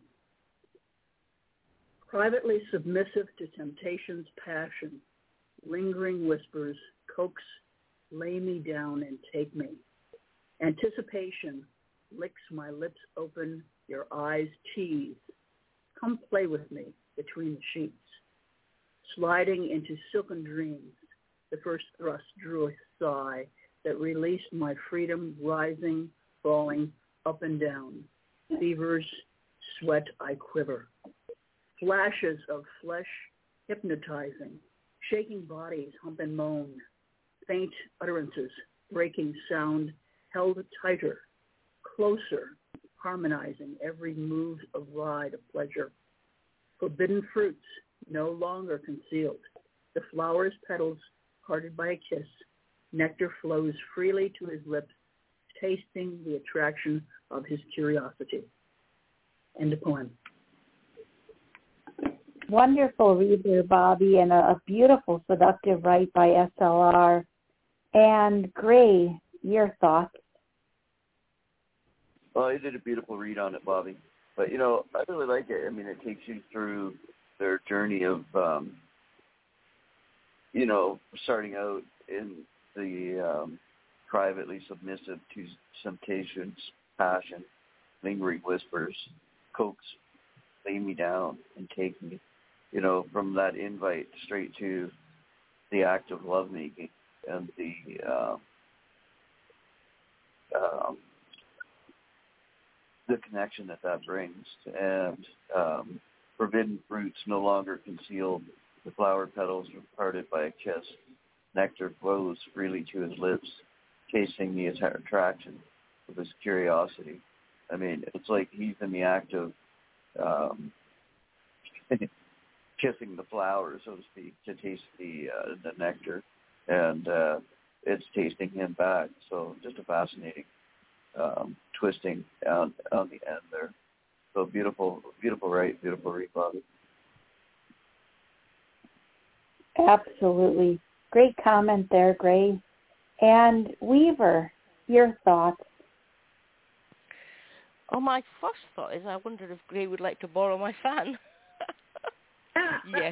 Privately submissive to temptation's passion, lingering whispers, coax, lay me down and take me. Anticipation licks my lips open, your eyes tease. Come play with me between the sheets. Sliding into silken dreams, the first thrust drew a sigh that released my freedom, rising, falling, up and down. Fevers, sweat, I quiver. Flashes of flesh hypnotizing, shaking bodies hump and moan. Faint utterances, breaking sound, held tighter, closer, harmonizing every move of ride of pleasure. Forbidden fruits, no longer concealed. The flower's petals parted by a kiss. Nectar flows freely to his lips, tasting the attraction of his curiosity. End of poem. Wonderful read there, Bobby, and a beautiful, seductive write by SLR. And Gray, your thoughts? Well, you did a beautiful read on it, Bobby. But, I really like it. I mean, it takes you through their journey of, starting out in the privately submissive to temptations, passion, lingering whispers, coax, lay me down and take me. From that invite straight to the act of lovemaking and the connection that brings. And forbidden fruits no longer concealed. The flower petals are parted by a kiss. Nectar flows freely to his lips, tasting the attraction of his curiosity. I mean, it's like he's in the act of kissing the flower, so to speak, to taste the nectar, and it's tasting him back. So just a fascinating twisting on the end there. So beautiful read, Bobby. Absolutely. Great comment there, Gray. And Weaver, your thoughts? Oh, my first thought is I wondered if Gray would like to borrow my fan. Yes.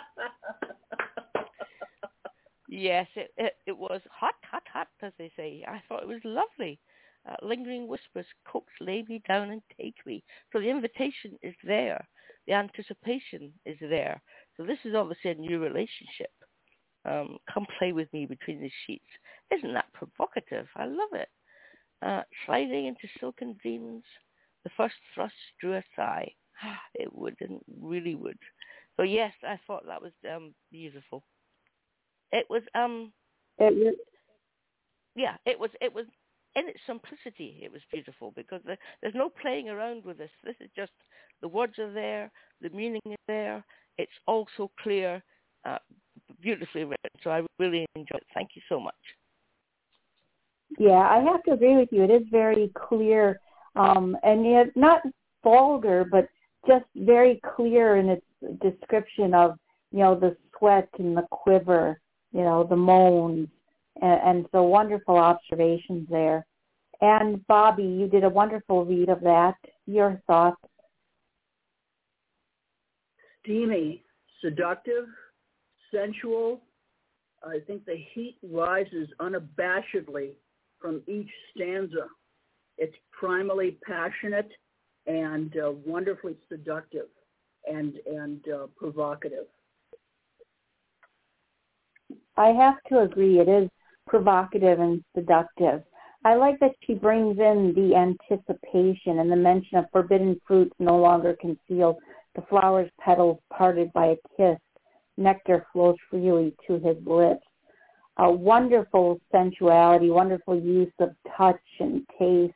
Yes, it was hot, as they say. I thought it was lovely. Lingering whispers, coax, lay me down and take me. So the invitation is there. The anticipation is there. So this is obviously a new relationship. Come play with me between the sheets. Isn't that provocative? I love it. Sliding into silken dreams, the first thrust drew a sigh. It would, and really would. So yes, I thought that was beautiful. It was yeah, it was in its simplicity. It was beautiful because there's no playing around with this. This is just the words are there, the meaning is there. It's all so clear, beautifully written. So I really enjoyed it. Thank you so much. Yeah, I have to agree with you. It is very clear, and yet not vulgar, but just very clear in its description of, the sweat and the quiver, the moans, and so wonderful observations there. And Bobby, you did a wonderful read of that. Your thoughts? Steamy, seductive, sensual. I think the heat rises unabashedly from each stanza. It's primally passionate and wonderfully seductive and provocative. I have to agree. It is provocative and seductive. I like that she brings in the anticipation and the mention of forbidden fruits no longer concealed, the flower's petals parted by a kiss, nectar flows freely to his lips. A wonderful sensuality, wonderful use of touch and taste.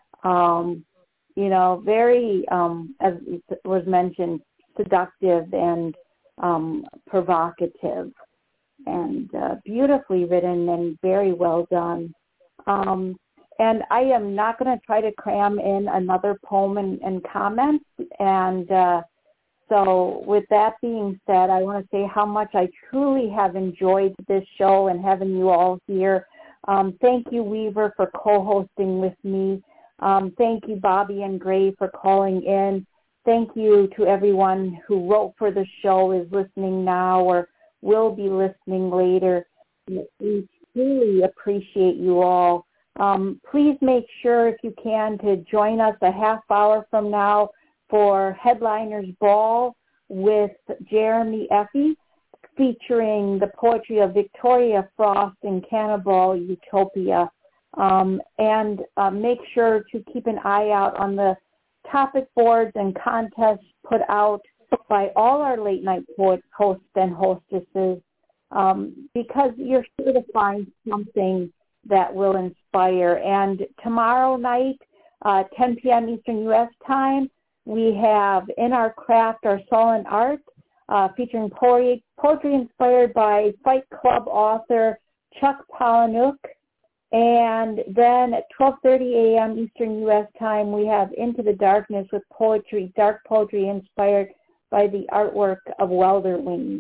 Very, as was mentioned, seductive and provocative, and beautifully written and very well done. And I am not going to try to cram in another poem and comments. And so with that being said, I want to say how much I truly have enjoyed this show and having you all here. Thank you, Weaver, for co-hosting with me. Thank you, Bobby and Gray, for calling in. Thank you to everyone who wrote for the show, is listening now, or will be listening later. We truly appreciate you all. Please make sure, if you can, to join us a half hour from now for Headliners Ball with Jeremy Effie, featuring the poetry of Victoria Frost and Cannibal Utopia. And make sure to keep an eye out on the topic boards and contests put out by all our late night poets, hosts, and hostesses, because you're sure to find something that will inspire. And tomorrow night, 10 p.m. Eastern U.S. time, we have In Our Craft, Our Soul and Art, featuring poetry inspired by Fight Club author Chuck Palahniuk. And then at 12:30 a.m. Eastern U.S. time, we have Into the Darkness with poetry, dark poetry inspired by the artwork of Welderwings.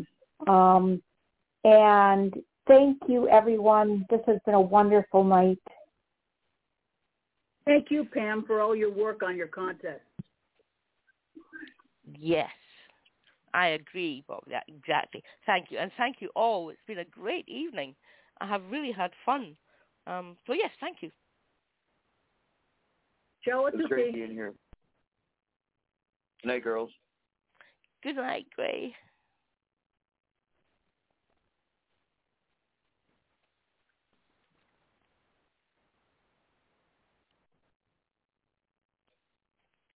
And thank you, everyone. This has been a wonderful night. Thank you, Pam, for all your work on your contest. Yes, I agree, Bob. Yeah, exactly. Thank you. And thank you all. It's been a great evening. I have really had fun. So, yes, thank you. Ciao, it's great being here. Good night, girls. Good night, Gray.